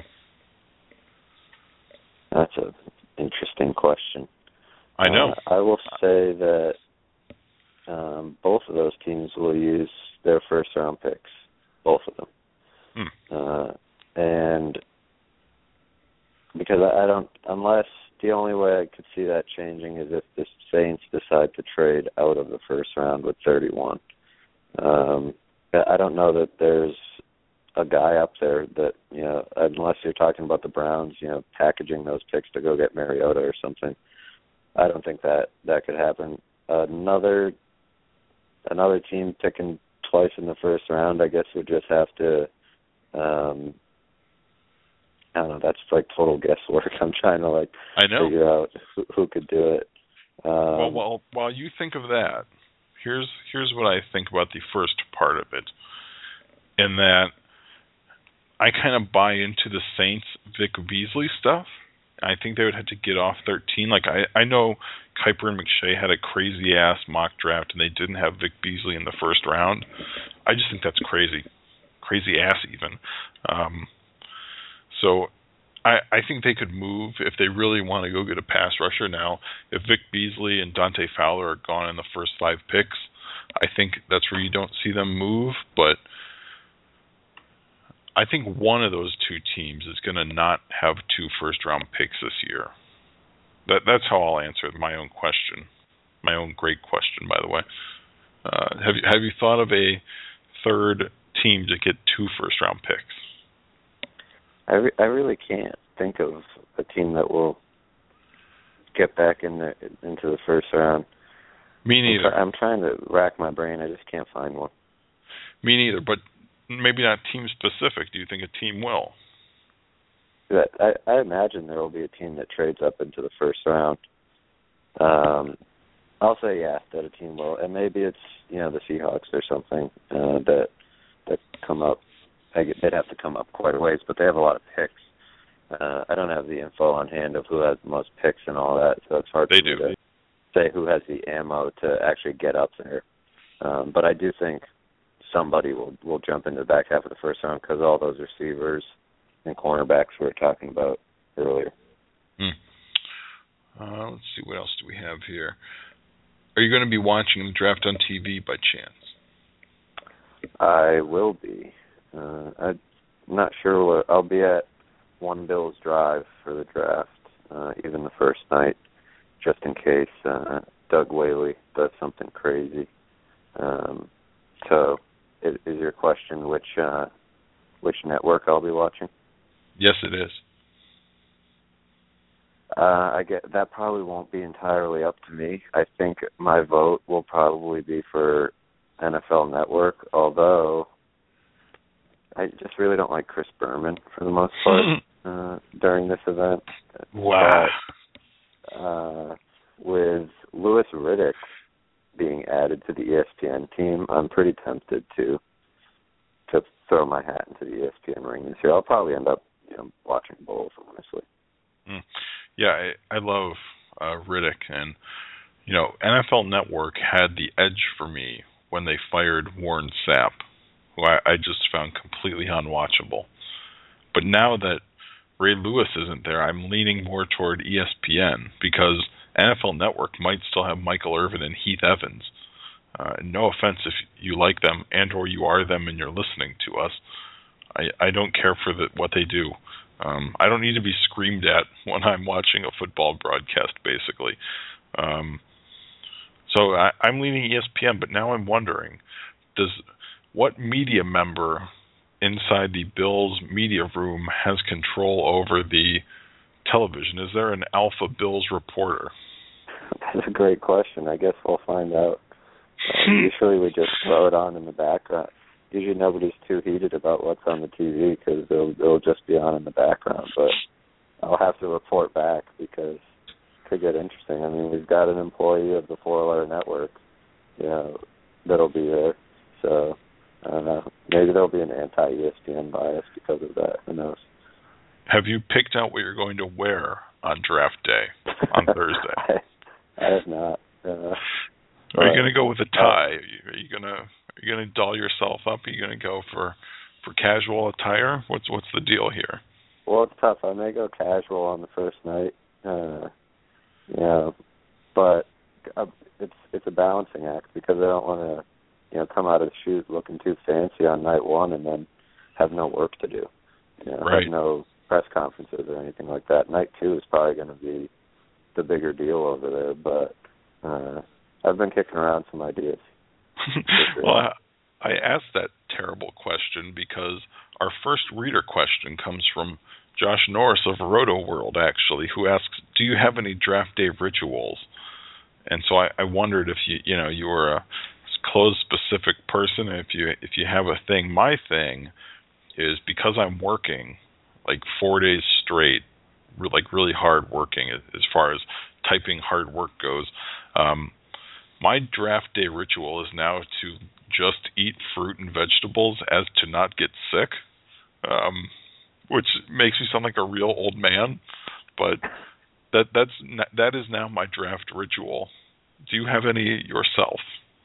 That's an interesting question. I know. Uh, I will say that um, both of those teams will use their first-round picks. both of them. Hmm. Uh, and because I, I don't, unless the only way I could see that changing is if the Saints decide to trade out of the first round with thirty-one. Um, I don't know that there's a guy up there that, you know, unless you're talking about the Browns, you know, packaging those picks to go get Mariota or something. I don't think that that could happen. Another another team picking twice in the first round, I guess, would just have to, um, I don't know, that's like total guesswork. I'm trying to, like, I know. figure out who, who could do it. Um, well, while, while you think of that, here's here's what I think about the first part of it, in that I kind of buy into the Saints Vic Beasley stuff. I think they would have to get off thirteen. Like, I, I know Kuiper and McShay had a crazy-ass mock draft, and they didn't have Vic Beasley in the first round. I just think that's crazy. Crazy-ass, even. Um, so I, I think they could move if they really want to go get a pass rusher now. If Vic Beasley and Dante Fowler are gone in the first five picks, I think that's where you don't see them move, but I think one of those two teams is going to not have two first-round picks this year. That That's how I'll answer my own question. My own great question, by the way. Uh, have you have you thought of a third team to get two first-round picks? I, re- I really can't think of a team that will get back in the, into the first round. Me neither. I'm, try- I'm trying to rack my brain. I just can't find one. Me neither, but maybe not team specific. Do you think a team will? I, I imagine there will be a team that trades up into the first round. Um, I'll say yeah, that a team will, and maybe it's, you know, the Seahawks or something uh, that that come up. They'd have to come up quite a ways, but they have a lot of picks. Uh, I don't have the info on hand of who has the most picks and all that, so it's hard they for me do. to say who has the ammo to actually get up there. Um, but I do think somebody will will jump into the back half of the first round because all those receivers and cornerbacks we were talking about earlier. Hmm. Uh, let's see, what else do we have here? Are you going to be watching the draft on T V by chance? I will be. Uh, I'm not sure what I'll be at. One Bills Drive for the draft, uh, even the first night, just in case uh, Doug Whaley does something crazy. Um, so, is, is your question which uh, which network I'll be watching? Yes, it is. Uh, I get that probably won't be entirely up to me. I think my vote will probably be for N F L Network, although I just really don't like Chris Berman for the most part uh, during this event. Wow. But, uh, with Louis Riddick being added to the E S P N team, I'm pretty tempted to to throw my hat into the E S P N ring this year. I'll probably end up, you know, watching both, honestly. Mm. Yeah, I, I love uh, Riddick, and you know, N F L Network had the edge for me when they fired Warren Sapp, who I, I just found completely unwatchable. But now that Ray Lewis isn't there, I'm leaning more toward E S P N because N F L Network might still have Michael Irvin and Heath Evans. Uh, no offense if you like them and or you are them and you're listening to us. I, I don't care for the, what they do. Um, I don't need to be screamed at when I'm watching a football broadcast, basically. Um, so I, I'm leaning E S P N, but now I'm wondering, does what media member inside the Bills media room has control over the television? Is there an alpha Bills reporter? That's a great question. I guess we'll find out. Uh, usually we just throw it on in the background. Usually nobody's too heated about what's on the T V because it'll, it'll just be on in the background. But I'll have to report back because it could get interesting. I mean, we've got an employee of the four-letter network, you know, that'll be there. So I don't know. Maybe there'll be an anti-E S P N bias because of that. Who knows? Have you picked out what you're going to wear on draft day on Thursday? I, I have not. Uh, Are you going to go with a tie? Are you going to are you going to doll yourself up? Are you going to go for, for casual attire? What's what's the deal here? Well, it's tough. I may go casual on the first night, uh, you know, but uh, it's it's a balancing act because I don't want to, you know, come out of the chute looking too fancy on night one and then have no work to do. You know, right. have no press conferences or anything like that. Night two is probably going to be the bigger deal over there, but uh, I've been kicking around some ideas. Sure. Well, I, I asked that terrible question because our first reader question comes from Josh Norris of Roto World, actually, who asks, do you have any draft day rituals? And so I, I wondered if you, you know, you were a clothes specific person, if you if you have a thing. My thing is, because I'm working like four days straight, like really hard working as far as typing hard work goes, um, my draft day ritual is now to just eat fruit and vegetables as to not get sick, um, which makes me sound like a real old man, but that that's that is now my draft ritual. Do you have any yourself?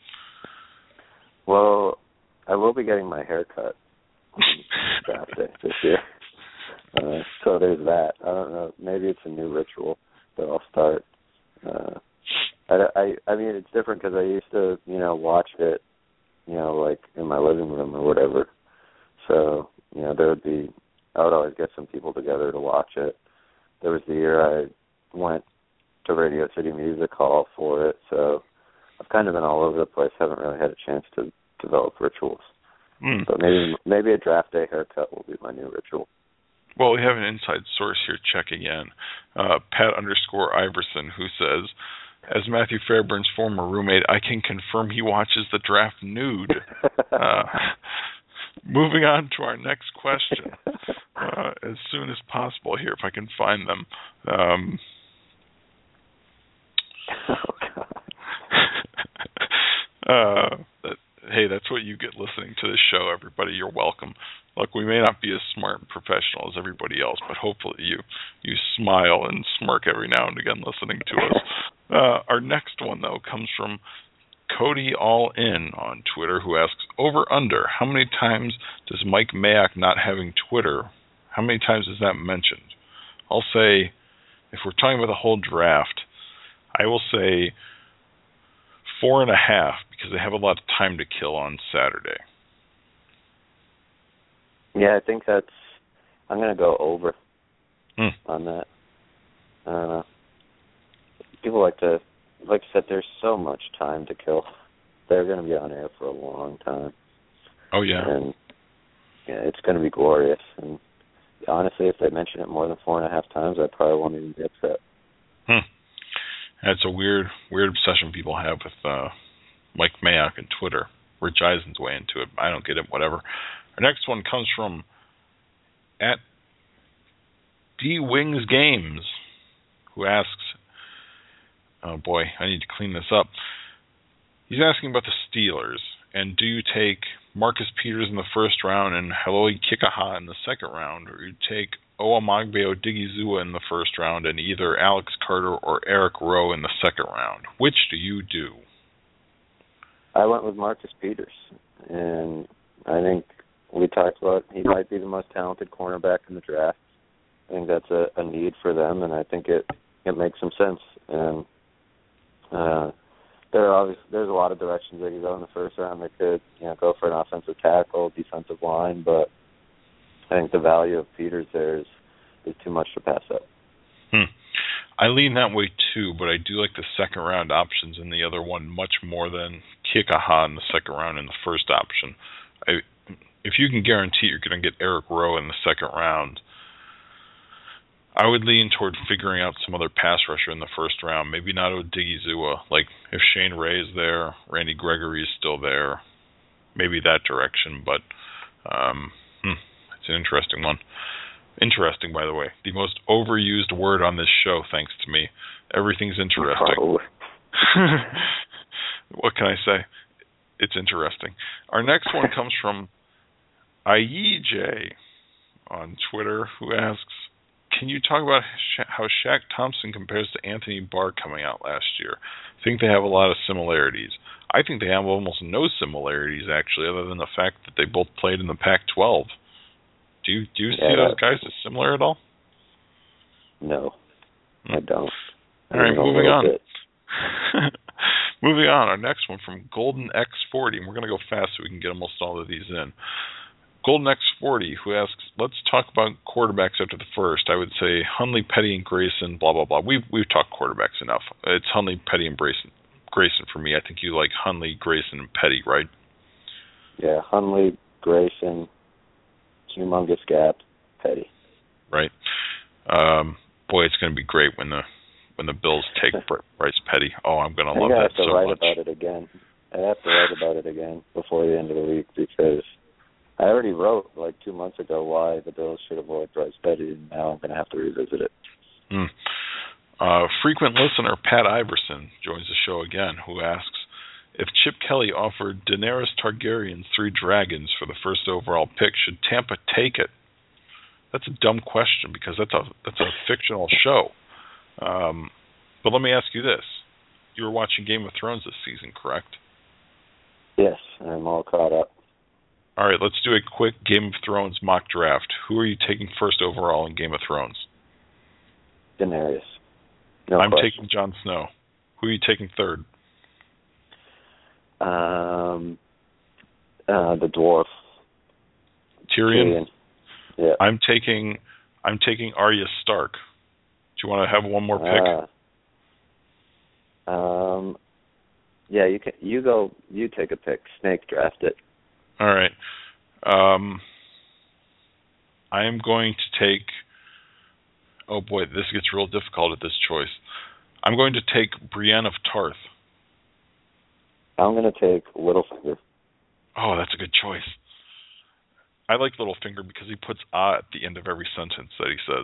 Well, I will be getting my hair cut on draft day this year. Uh, so there's that. I don't know. Maybe it's a new ritual that I'll start. Uh, I, I, I mean, it's different because I used to, you know, watch it, you know, like in my living room or whatever. So, you know, there would be, I would always get some people together to watch it. There was the year I went to Radio City Music Hall for it, so I've kind of been all over the place. Haven't really had a chance to develop rituals. Mm. So maybe maybe a draft day haircut will be my new ritual. Well, we have an inside source here checking in, uh, Pat underscore Iverson, who says, as Matthew Fairburn's former roommate, I can confirm he watches the draft nude. uh, moving on to our next question, uh, as soon as possible here, if I can find them. Um, oh, God. uh, that, hey, that's what you get listening to this show, everybody. You're welcome. Look, we may not be as smart and professional as everybody else, but hopefully you you smile and smirk every now and again listening to us. Uh, our next one, though, comes from Cody All In on Twitter, who asks, over under, how many times does Mike Mayock not having Twitter, how many times is that mentioned? I'll say, if we're talking about the whole draft, I will say four and a half, because they have a lot of time to kill on Saturday. Yeah, I think that's, I'm going to go over mm. on that. I don't know. People like to, like I said, there's so much time to kill. They're going to be on air for a long time. Oh, yeah. And yeah, it's going to be glorious. And honestly, if they mention it more than four and a half times, I probably won't even be upset. Hmm. That's a weird, weird obsession people have with uh, Mike Mayock and Twitter. Rich Eisen's way into it. I don't get it, whatever. Our next one comes from at D Wings Games, who asks, oh boy, I need to clean this up. He's asking about the Steelers, and do you take Marcus Peters in the first round and Haloi Kikaha in the second round, or you take Oamagbe Odigizua in the first round and either Alex Carter or Eric Rowe in the second round? Which do you do? I went with Marcus Peters, and I think we talked about he might be the most talented cornerback in the draft. I think that's a, a need for them, and I think it, it makes some sense. And uh, there are obviously there's a lot of directions they could go in the first round. They could you know go for an offensive tackle, defensive line, but I think the value of Peters there is, is too much to pass up. Hmm. I lean that way too, but I do like the second round options in the other one much more than Kikaha in the second round and the first option. I, if you can guarantee you're going to get Eric Rowe in the second round, I would lean toward figuring out some other pass rusher in the first round. Maybe not Odigizua. Like if Shane Ray is there, Randy Gregory is still there, maybe that direction. But um, hmm, it's an interesting one. Interesting, by the way. The most overused word on this show, thanks to me. Everything's interesting. Oh. What can I say? It's interesting. Our next one comes from I E J on Twitter, who asks, can you talk about how Shaq Thompson compares to Anthony Barr coming out last year? I think they have a lot of similarities. I think they have almost no similarities, actually, other than the fact that they both played in the Pac twelve. Do you do you see yeah, those guys as similar at all? No, I don't. All right, moving on. Moving on, our next one from Golden X forty, and we're going to go fast so we can get almost all of these in. Golden X forty, who asks, let's talk about quarterbacks after the first. I would say Hundley, Petty, and Grayson, blah, blah, blah. We've, we've talked quarterbacks enough. It's Hundley, Petty, and Grayson. Grayson for me. I think you like Hundley, Grayson, and Petty, right? Yeah, Hundley, Grayson, humongous gap, Petty. Right. Um, boy, it's going to be great when the when the Bills take Bryce Petty. Oh, I'm going to love that so much. I have to write about it again. I have to write about it again before the end of the week because I already wrote like two months ago why the Bills should avoid Bryce Petty, and now I'm going to have to revisit it. Mm. Uh, frequent listener Pat Iverson joins the show again, who asks, if Chip Kelly offered Daenerys Targaryen's three dragons for the first overall pick, should Tampa take it? That's a dumb question because that's a that's a fictional show. Um, but let me ask you this. You were watching Game of Thrones this season, correct? Yes, I'm all caught up. All right, let's do a quick Game of Thrones mock draft. Who are you taking first overall in Game of Thrones? Daenerys. No I'm question. taking Jon Snow. Who are you taking third? Um, uh, the dwarf. Tyrion. Tyrion. Yeah. I'm taking I'm taking Arya Stark. Do you want to have one more pick? Uh, um, yeah, you can. You go. You take a pick. Snake draft it. All right. Um, I am going to take. Oh boy, this gets real difficult at this choice. I'm going to take Brienne of Tarth. I'm going to take Littlefinger. Oh, that's a good choice. I like Littlefinger because he puts "ah" at the end of every sentence that he says.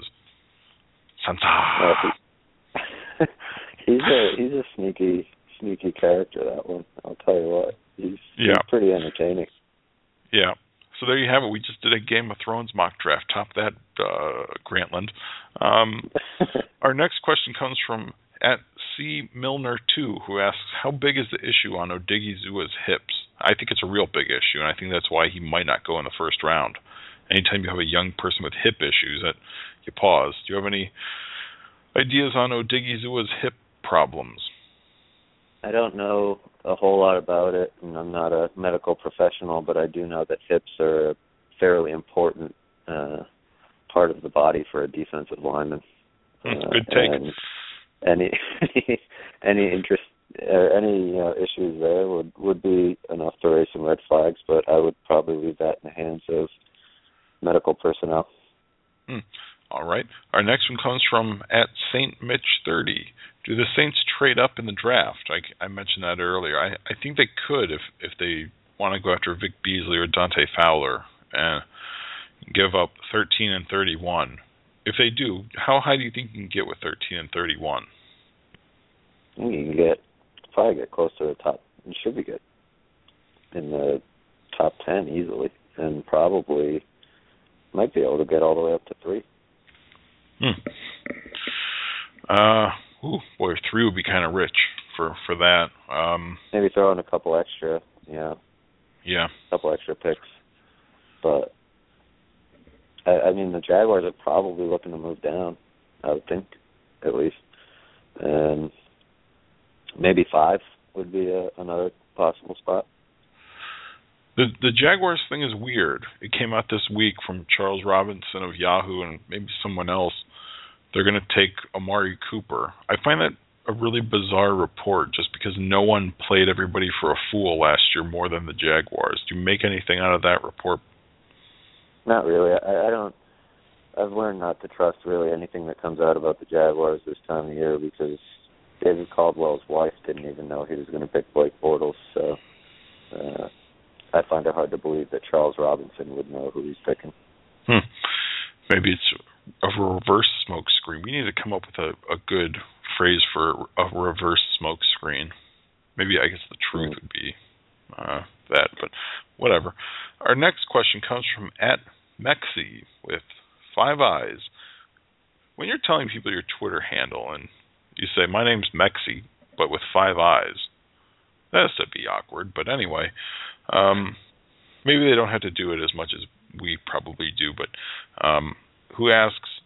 Sansa. Uh, he's a he's a sneaky sneaky character, that one. I'll tell you what. He's, yeah. he's pretty entertaining. Yeah. So there you have it. We just did a Game of Thrones mock draft. Top that, uh, Grantland. Um, our next question comes from at C Milner two, who asks, how big is the issue on Odighizuwa's hips? I think it's a real big issue, and I think that's why he might not go in the first round. Anytime you have a young person with hip issues, that you pause. Do you have any ideas on Odighizuwa's hip problems? I don't know a whole lot about it, and I'm not a medical professional, but I do know that hips are a fairly important uh, part of the body for a defensive lineman. Uh, Good take. Any any any interest or any you know, issues there would would be enough to raise some red flags, but I would probably leave that in the hands of medical personnel. Hmm. All right. Our next one comes from at Saint Mitch thirty. Do the Saints trade up in the draft? I, I mentioned that earlier. I, I think they could if if they want to go after Vic Beasley or Dante Fowler and give up thirteen and thirty-one. If they do, how high do you think you can get with thirteen and thirty-one? I think you can get probably get close to the top. You should be good in the top ten easily, and probably might be able to get all the way up to three. Hmm. Uh, ooh, boy, three would be kind of rich for for that. Um, Maybe throw in a couple extra, yeah. Yeah. A couple extra picks, but I, I mean the Jaguars are probably looking to move down. I would think, at least, and maybe five would be a, another possible spot. The the Jaguars thing is weird. It came out this week from Charles Robinson of Yahoo and maybe someone else. They're going to take Amari Cooper. I find that a really bizarre report just because no one played everybody for a fool last year more than the Jaguars. Do you make anything out of that report? Not really. I, I don't. I've learned not to trust really anything that comes out about the Jaguars this time of year because David Caldwell's wife didn't even know he was going to pick Blake Bortles. So uh, I find it hard to believe that Charles Robinson would know who he's picking. Hmm. Maybe it's a reverse smoke screen. We need to come up with a, a good phrase for a reverse smoke screen. Maybe I guess the truth would be uh, that, but whatever. Our next question comes from at Mexi with five eyes. When you're telling people your Twitter handle and you say, my name's Mexi, but with five eyes, that has to be awkward. But anyway, um, maybe they don't have to do it as much as we probably do, but um, who asks,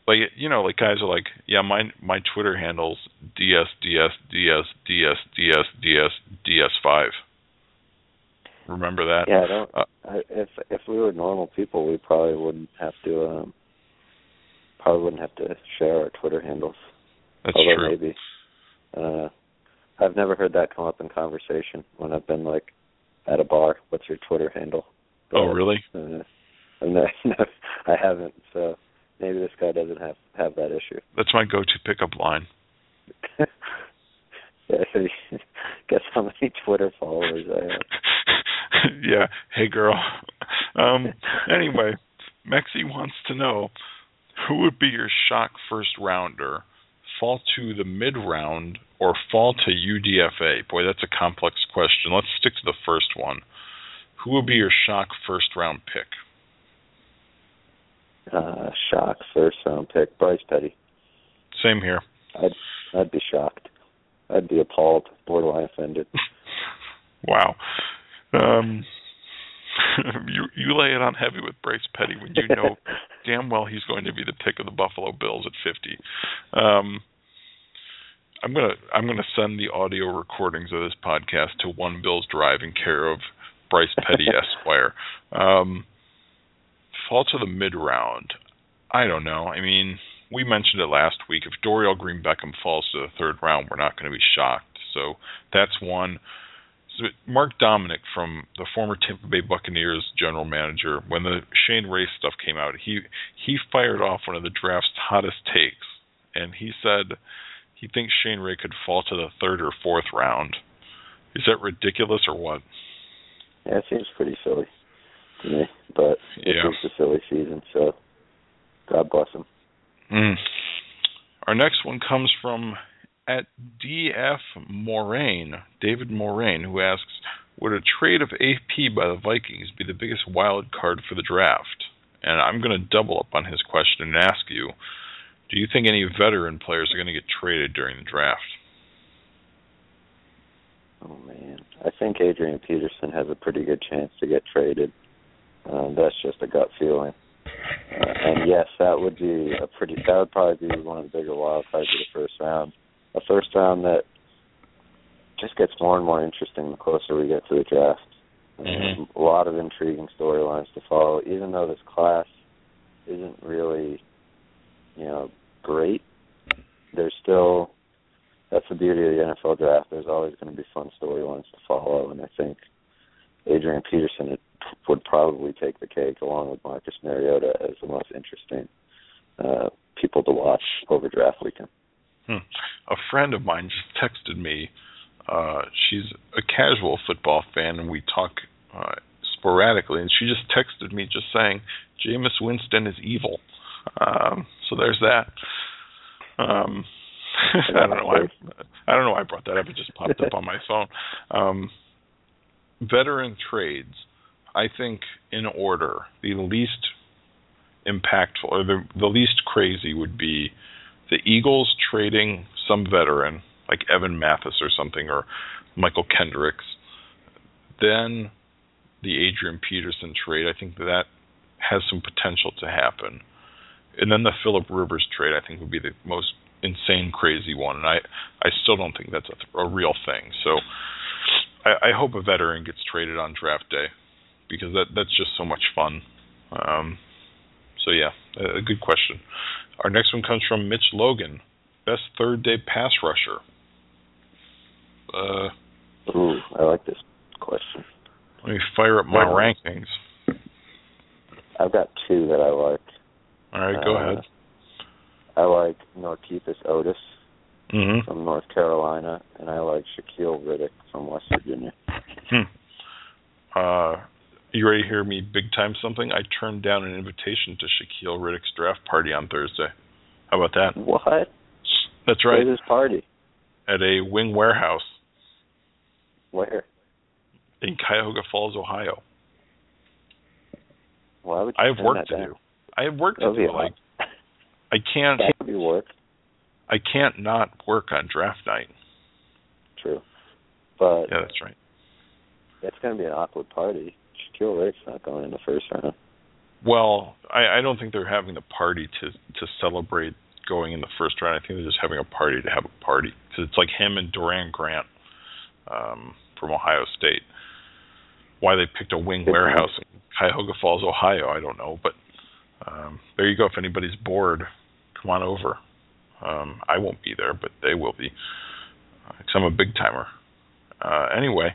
like you know, like guys are like, yeah, my my Twitter handle's D S D S D S D S D S D S D S five. Remember that? Yeah, I don't. Uh, I, if if we were normal people, we probably wouldn't have to. Um, probably wouldn't have to share our Twitter handles. That's Although true. Maybe. Uh, I've never heard that come up in conversation when I've been like at a bar. What's your Twitter handle? But, oh, really? Uh, and no, I haven't. So maybe this guy doesn't have have that issue. That's my go-to pickup line. Yeah, so guess how many Twitter followers I have. Yeah. Hey, girl. Um. Anyway, Mexi wants to know who would be your shock first rounder, fall to the mid round, or fall to U D F A? Boy, that's a complex question. Let's stick to the first one. Who would be your shock first round pick? Uh, shock first round pick, Bryce Petty. Same here. I'd I'd be shocked. I'd be appalled, borderline offended. Wow. Um, you you lay it on heavy with Bryce Petty when you know damn well he's going to be the pick of the Buffalo Bills at fifty. Um, I'm gonna I'm gonna send the audio recordings of this podcast to One Bills Drive in care of Bryce Petty Esquire. Um, fall to the mid round. I don't know. I mean, we mentioned it last week. If Dorial Green Beckham falls to the third round, we're not going to be shocked. So that's one. So Mark Dominic, from the former Tampa Bay Buccaneers general manager, when the Shane Ray stuff came out, he he fired off one of the draft's hottest takes, and he said he thinks Shane Ray could fall to the third or fourth round. Is that ridiculous or what? Yeah, it seems pretty silly to me, but it yeah. is a silly season, so God bless him. Mm. Our next one comes from at D F Moraine, David Moraine, who asks, would a trade of A P by the Vikings be the biggest wild card for the draft? And I'm going to double up on his question and ask you, do you think any veteran players are going to get traded during the draft? Oh, man. I think Adrian Peterson has a pretty good chance to get traded. Um, that's just a gut feeling. Uh, and yes, that would be a pretty. That would probably be one of the bigger wild cards of the first round. A first round that just gets more and more interesting the closer we get to the draft. Mm-hmm. Um, a lot of intriguing storylines to follow. Even though this class isn't really, you know, great, there's still. That's the beauty of the N F L draft. There's always going to be fun storylines to follow, and I think Adrian Peterson would probably take the cake along with Marcus Mariota as the most interesting uh, people to watch over draft weekend. Hmm. A friend of mine just texted me. Uh, she's a casual football fan, and we talk uh, sporadically, and she just texted me just saying, Jameis Winston is evil. Um, so there's that. Um, I don't know why I don't know why I brought that up. It just popped up on my phone. Um, veteran trades, I think, in order, the least impactful or the the least crazy would be the Eagles trading some veteran like Evan Mathis or something, or Michael Kendricks. Then the Adrian Peterson trade, I think that has some potential to happen. And then the Phillip Rivers trade, I think, would be the most insane, crazy one. And I, I still don't think that's a, a real thing. So I, I hope a veteran gets traded on draft day, because that that's just so much fun. Um, so, yeah, a, a good question. Our next one comes from Mitch Logan, best third-day pass rusher. Uh, Ooh, I like this question. Let me fire up my well, rankings. I've got two that I like. All right, go uh, ahead. I like Norkeithus Otis mm-hmm. from North Carolina, and I like Shaquille Riddick from West Virginia. Hmm. Uh, you ready to hear me big time something? I turned down an invitation to Shaquille Riddick's draft party on Thursday. How about that? What? That's right. Where's his party? At a Wing Warehouse. Where? In Cuyahoga Falls, Ohio. Why would you I have work to down? do. I have work to do. Like, I can't. That would be work. I can't not work on draft night. True, but yeah, that's right. It's going to be an awkward party. Shaquille Riddick's not going in the first round. Well, I, I don't think they're having the party to to celebrate going in the first round. I think they're just having a party to have a party. So it's like him and Duran Grant um, from Ohio State. Why they picked a wing warehouse in Cuyahoga Falls, Ohio, I don't know. But um, there you go. If anybody's bored, come on over. Um, I won't be there, but they will be. Because I'm a big timer. Uh, anyway,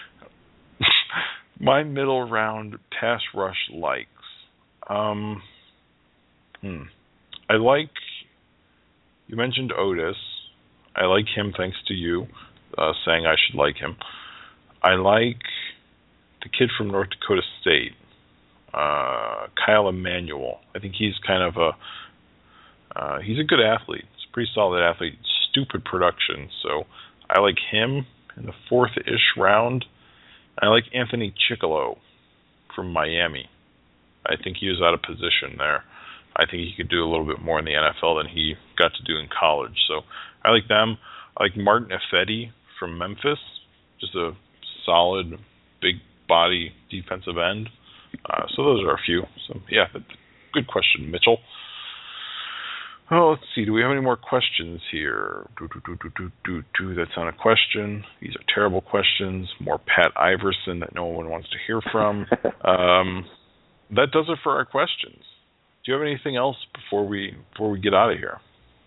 my middle round pass rush likes. Um, hmm. I like, you mentioned Otis. I like him thanks to you uh, saying I should like him. I like the kid from North Dakota State, uh, Kyle Emanuel. I think he's kind of a, uh, he's a good athlete. He's a pretty solid athlete. Stupid production. So I like him in the fourth-ish round. I like Anthony Chickillo from Miami. I think he was out of position there. I think he could do a little bit more in the N F L than he got to do in college. So I like them. I like Martin Effetti from Memphis, just a solid, big body defensive end. Uh, so those are a few. So yeah, good question, Mitchell. Oh, let's see. Do we have any more questions here? Do, do, do, do, do, do, do. That's not a question. These are terrible questions. More Pat Iverson that no one wants to hear from. Um, that does it for our questions. Do you have anything else before we before we get out of here?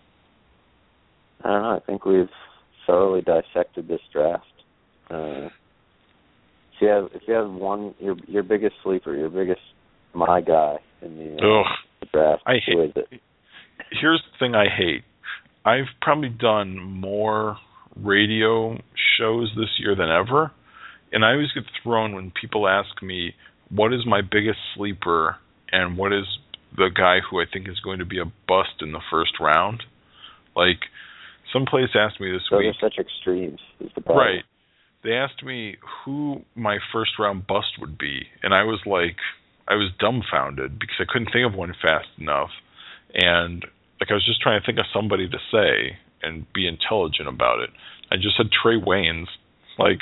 I don't know. I think we've thoroughly dissected this draft. Uh, if you have if you have one your your biggest sleeper, your biggest my guy in the, uh, the draft, I who hate, is it? Here's the thing I hate. I've probably done more radio shows this year than ever, and I always get thrown when people ask me, what is my biggest sleeper and what is the guy who I think is going to be a bust in the first round? Like, some place asked me this Those week. Those are such extremes. Is the problem. Right. They asked me who my first round bust would be, and I was like, I was dumbfounded because I couldn't think of one fast enough. And like I was just trying to think of somebody to say and be intelligent about it. I just said Trey Waynes. Like,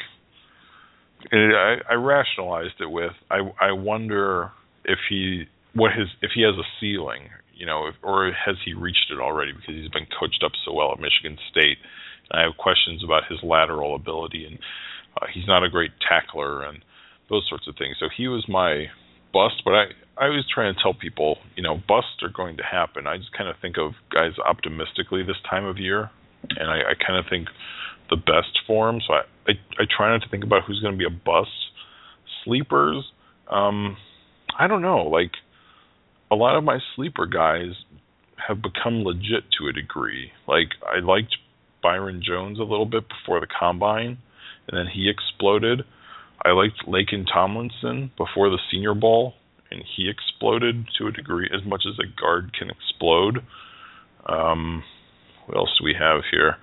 and I, I rationalized it with I I wonder if he what his if he has a ceiling, you know, if, or has he reached it already because he's been coached up so well at Michigan State. And I have questions about his lateral ability, and uh, he's not a great tackler and those sorts of things. So he was my bust, but I, I always try and tell people, you know, busts are going to happen. I just kind of think of guys optimistically this time of year, and I, I kind of think the best for them. So I, I, I try not to think about who's going to be a bust. Sleepers, um, I don't know. Like, a lot of my sleeper guys have become legit to a degree. Like, I liked Byron Jones a little bit before the Combine, and then he exploded. I liked Laken Tomlinson before the Senior Bowl, and he exploded to a degree as much as a guard can explode. Um, what else do we have here?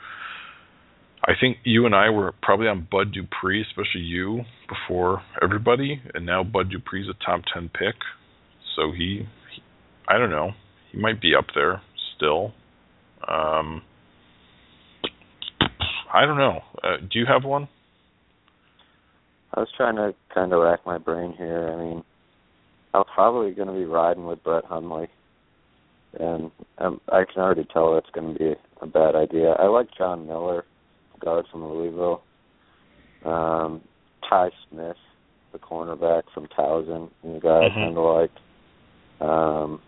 I think you and I were probably on Bud Dupree, especially you, before everybody, and now Bud Dupree's a top ten pick. So he, he I don't know, he might be up there still. Um, I don't know. Uh, do you have one? I was trying to kind of rack my brain here. I mean, I'm probably going to be riding with Brett Hundley, and um, I can already tell that's going to be a bad idea. I like John Miller, guard from Louisville. Um, Ty Smith, the cornerback from Towson, and the guy mm-hmm. I kind of like. Um,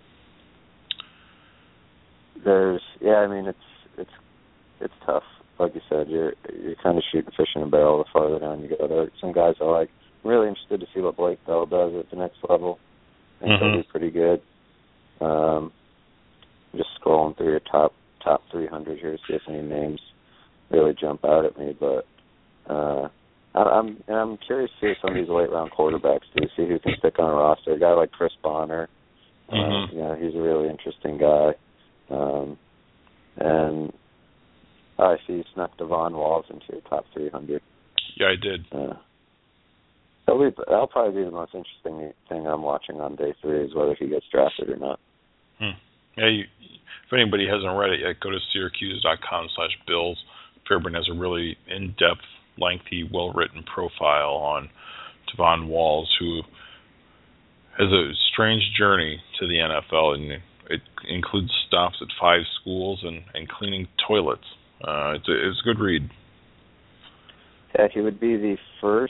there's, yeah, I mean, it's it's it's tough. Like you said, you're you're kind of shooting fish in a barrel the farther down you go. There are some guys I like. I'm really interested to see what Blake Bell does at the next level. I think mm-hmm. he'll be pretty good. Um, just scrolling through your top top three hundred here to see if any names really jump out at me. But uh, I, I'm and I'm curious to see some of these late round quarterbacks too. See who can stick on a roster. A guy like Chris Bonner, mm-hmm. uh, you know, he's a really interesting guy. Um, and I see you snuck Devon Walls into your top three hundred. Yeah, I did. Uh, that'll, be, that'll probably be the most interesting thing I'm watching on day three is whether he gets drafted or not. Hmm. Yeah, you, if anybody hasn't read it yet, go to Syracuse.com slash Bills. Fairburn has a really in-depth, lengthy, well-written profile on Devon Walls, who has a strange journey to the N F L, and it includes stops at five schools and, and cleaning toilets. Uh, it's, a, it's a good read. Yeah, he would be the first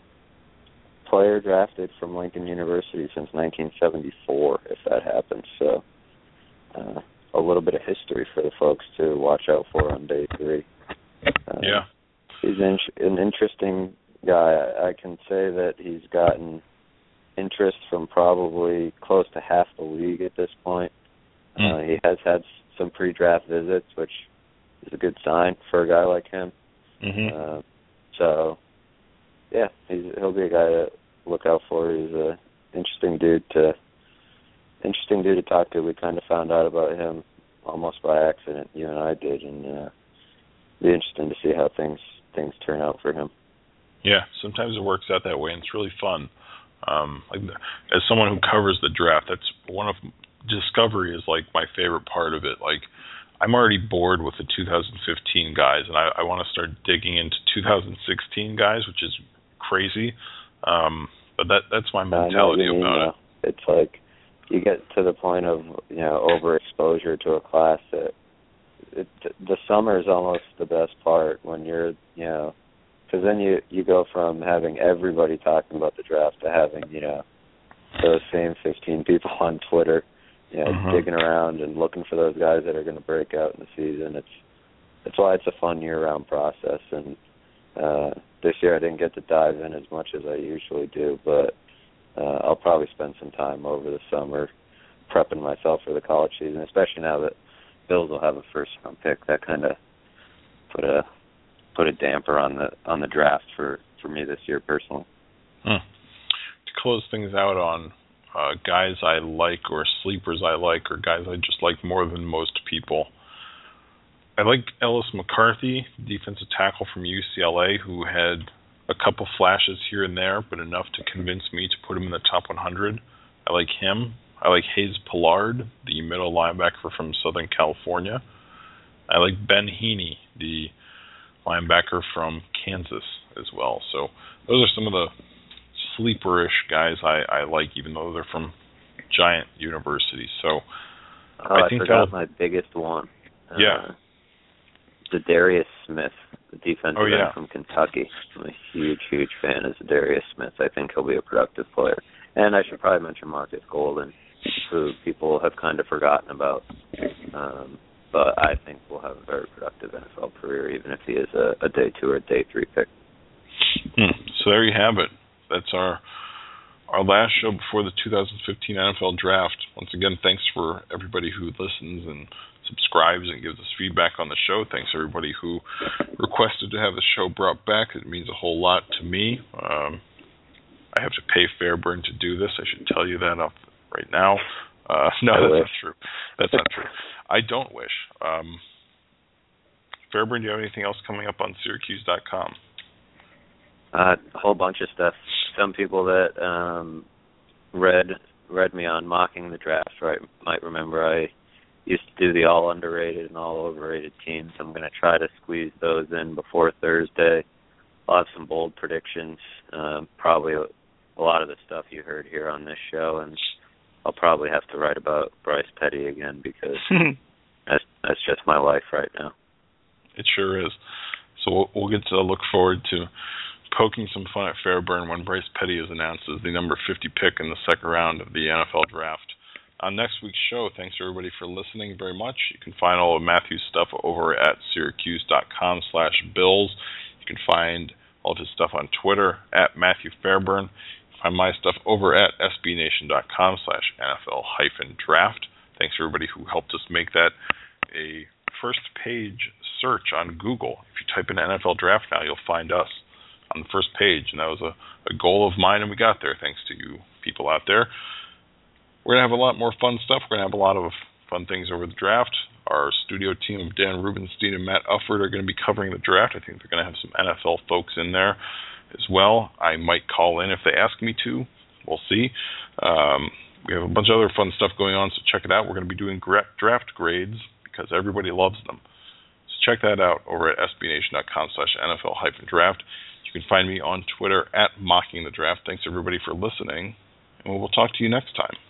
player drafted from Lincoln University since nineteen seventy-four, if that happens. So uh, a little bit of history for the folks to watch out for on day three. Uh, yeah. He's in, an interesting guy. I can say that he's gotten interest from probably close to half the league at this point. Mm. Uh, he has had some pre-draft visits, which is a good sign for a guy like him. Mm-hmm. Uh, so, yeah, he's, he'll be a guy to look out for. He's a interesting dude to interesting dude to talk to. We kind of found out about him almost by accident. You and I did, and uh, be interesting to see how things things turn out for him. Yeah, sometimes it works out that way, and it's really fun. Um, like as someone who covers the draft, that's one of Discovery is like my favorite part of it. Like I'm already bored with the two thousand fifteen guys, and I, I want to start digging into two thousand sixteen guys, which is crazy. Um, but that that's my mentality I know what you mean, about though. it. It's like you get to the point of you know overexposure to a class that it, the summer is almost the best part when you're you know. Because then you, you go from having everybody talking about the draft to having, you know, those same fifteen people on Twitter, you know, mm-hmm. digging around and looking for those guys that are going to break out in the season. It's that's why it's a fun year-round process. And uh, this year I didn't get to dive in as much as I usually do, but uh, I'll probably spend some time over the summer prepping myself for the college season, especially now that Bills will have a first-round pick. That kind of put a put a damper on the on the draft for, for me this year personally. Hmm. To close things out on uh, guys I like or sleepers I like or guys I just like more than most people, I like Ellis McCarthy, defensive tackle from U C L A, who had a couple flashes here and there, but enough to convince me to put him in the top one hundred. I like him. I like Hayes Pollard, the middle linebacker from Southern California. I like Ben Heaney, the linebacker from Kansas as well. So those are some of the sleeper-ish guys I, I like, even though they're from giant universities. So oh, I think I forgot my biggest one. Yeah. Uh, Za'Darius Smith, the defensive oh, yeah. end from Kentucky. I'm a huge, huge fan of Za'Darius Smith. I think he'll be a productive player. And I should probably mention Marcus Golden, who people have kind of forgotten about. Um, But I think we'll have a very productive N F L career, even if he is a, a day two or a day three pick. Hmm. So there you have it. That's our our last show before the two thousand fifteen N F L Draft. Once again, thanks for everybody who listens and subscribes and gives us feedback on the show. Thanks everybody who requested to have the show brought back. It means a whole lot to me. Um, I have to pay Fairburn to do this. I should tell you that up right now. Uh, no, that's not true. That's not true. I don't wish. Um, Fairburn, do you have anything else coming up on Syracuse dot com? Uh, a whole bunch of stuff. Some people that um, read read me on Mocking the Draft, right, might remember I used to do the all underrated and all overrated teams. I'm going to try to squeeze those in before Thursday. I'll have some bold predictions, uh, probably a, a lot of the stuff you heard here on this show, and I'll probably have to write about Bryce Petty again because that's, that's just my life right now. It sure is. So we'll, we'll get to look forward to poking some fun at Fairburn when Bryce Petty is announced as the number fifty pick in the second round of the N F L Draft. On next week's show, thanks everybody for listening very much. You can find all of Matthew's stuff over at Syracuse dot com slash Bills. You can find all of his stuff on Twitter at Matthew Fairburn. Find my stuff over at S B Nation dot com slash N F L hyphen draft. Thanks to everybody who helped us make that a first page search on Google. If you type in N F L Draft now, you'll find us on the first page. And that was a, a goal of mine, and we got there thanks to you people out there. We're going to have a lot more fun stuff. We're going to have a lot of fun things over the draft. Our studio team of Dan Rubenstein and Matt Ufford are going to be covering the draft. I think they're going to have some N F L folks in there as well. I might call in if they ask me to. We'll see. Um, we have a bunch of other fun stuff going on, so check it out. We're going to be doing gra- draft grades because everybody loves them. So check that out over at S B Nation dot com slash N F L hyphen draft. You can find me on Twitter at Mocking the Draft. Thanks everybody for listening, and we'll talk to you next time.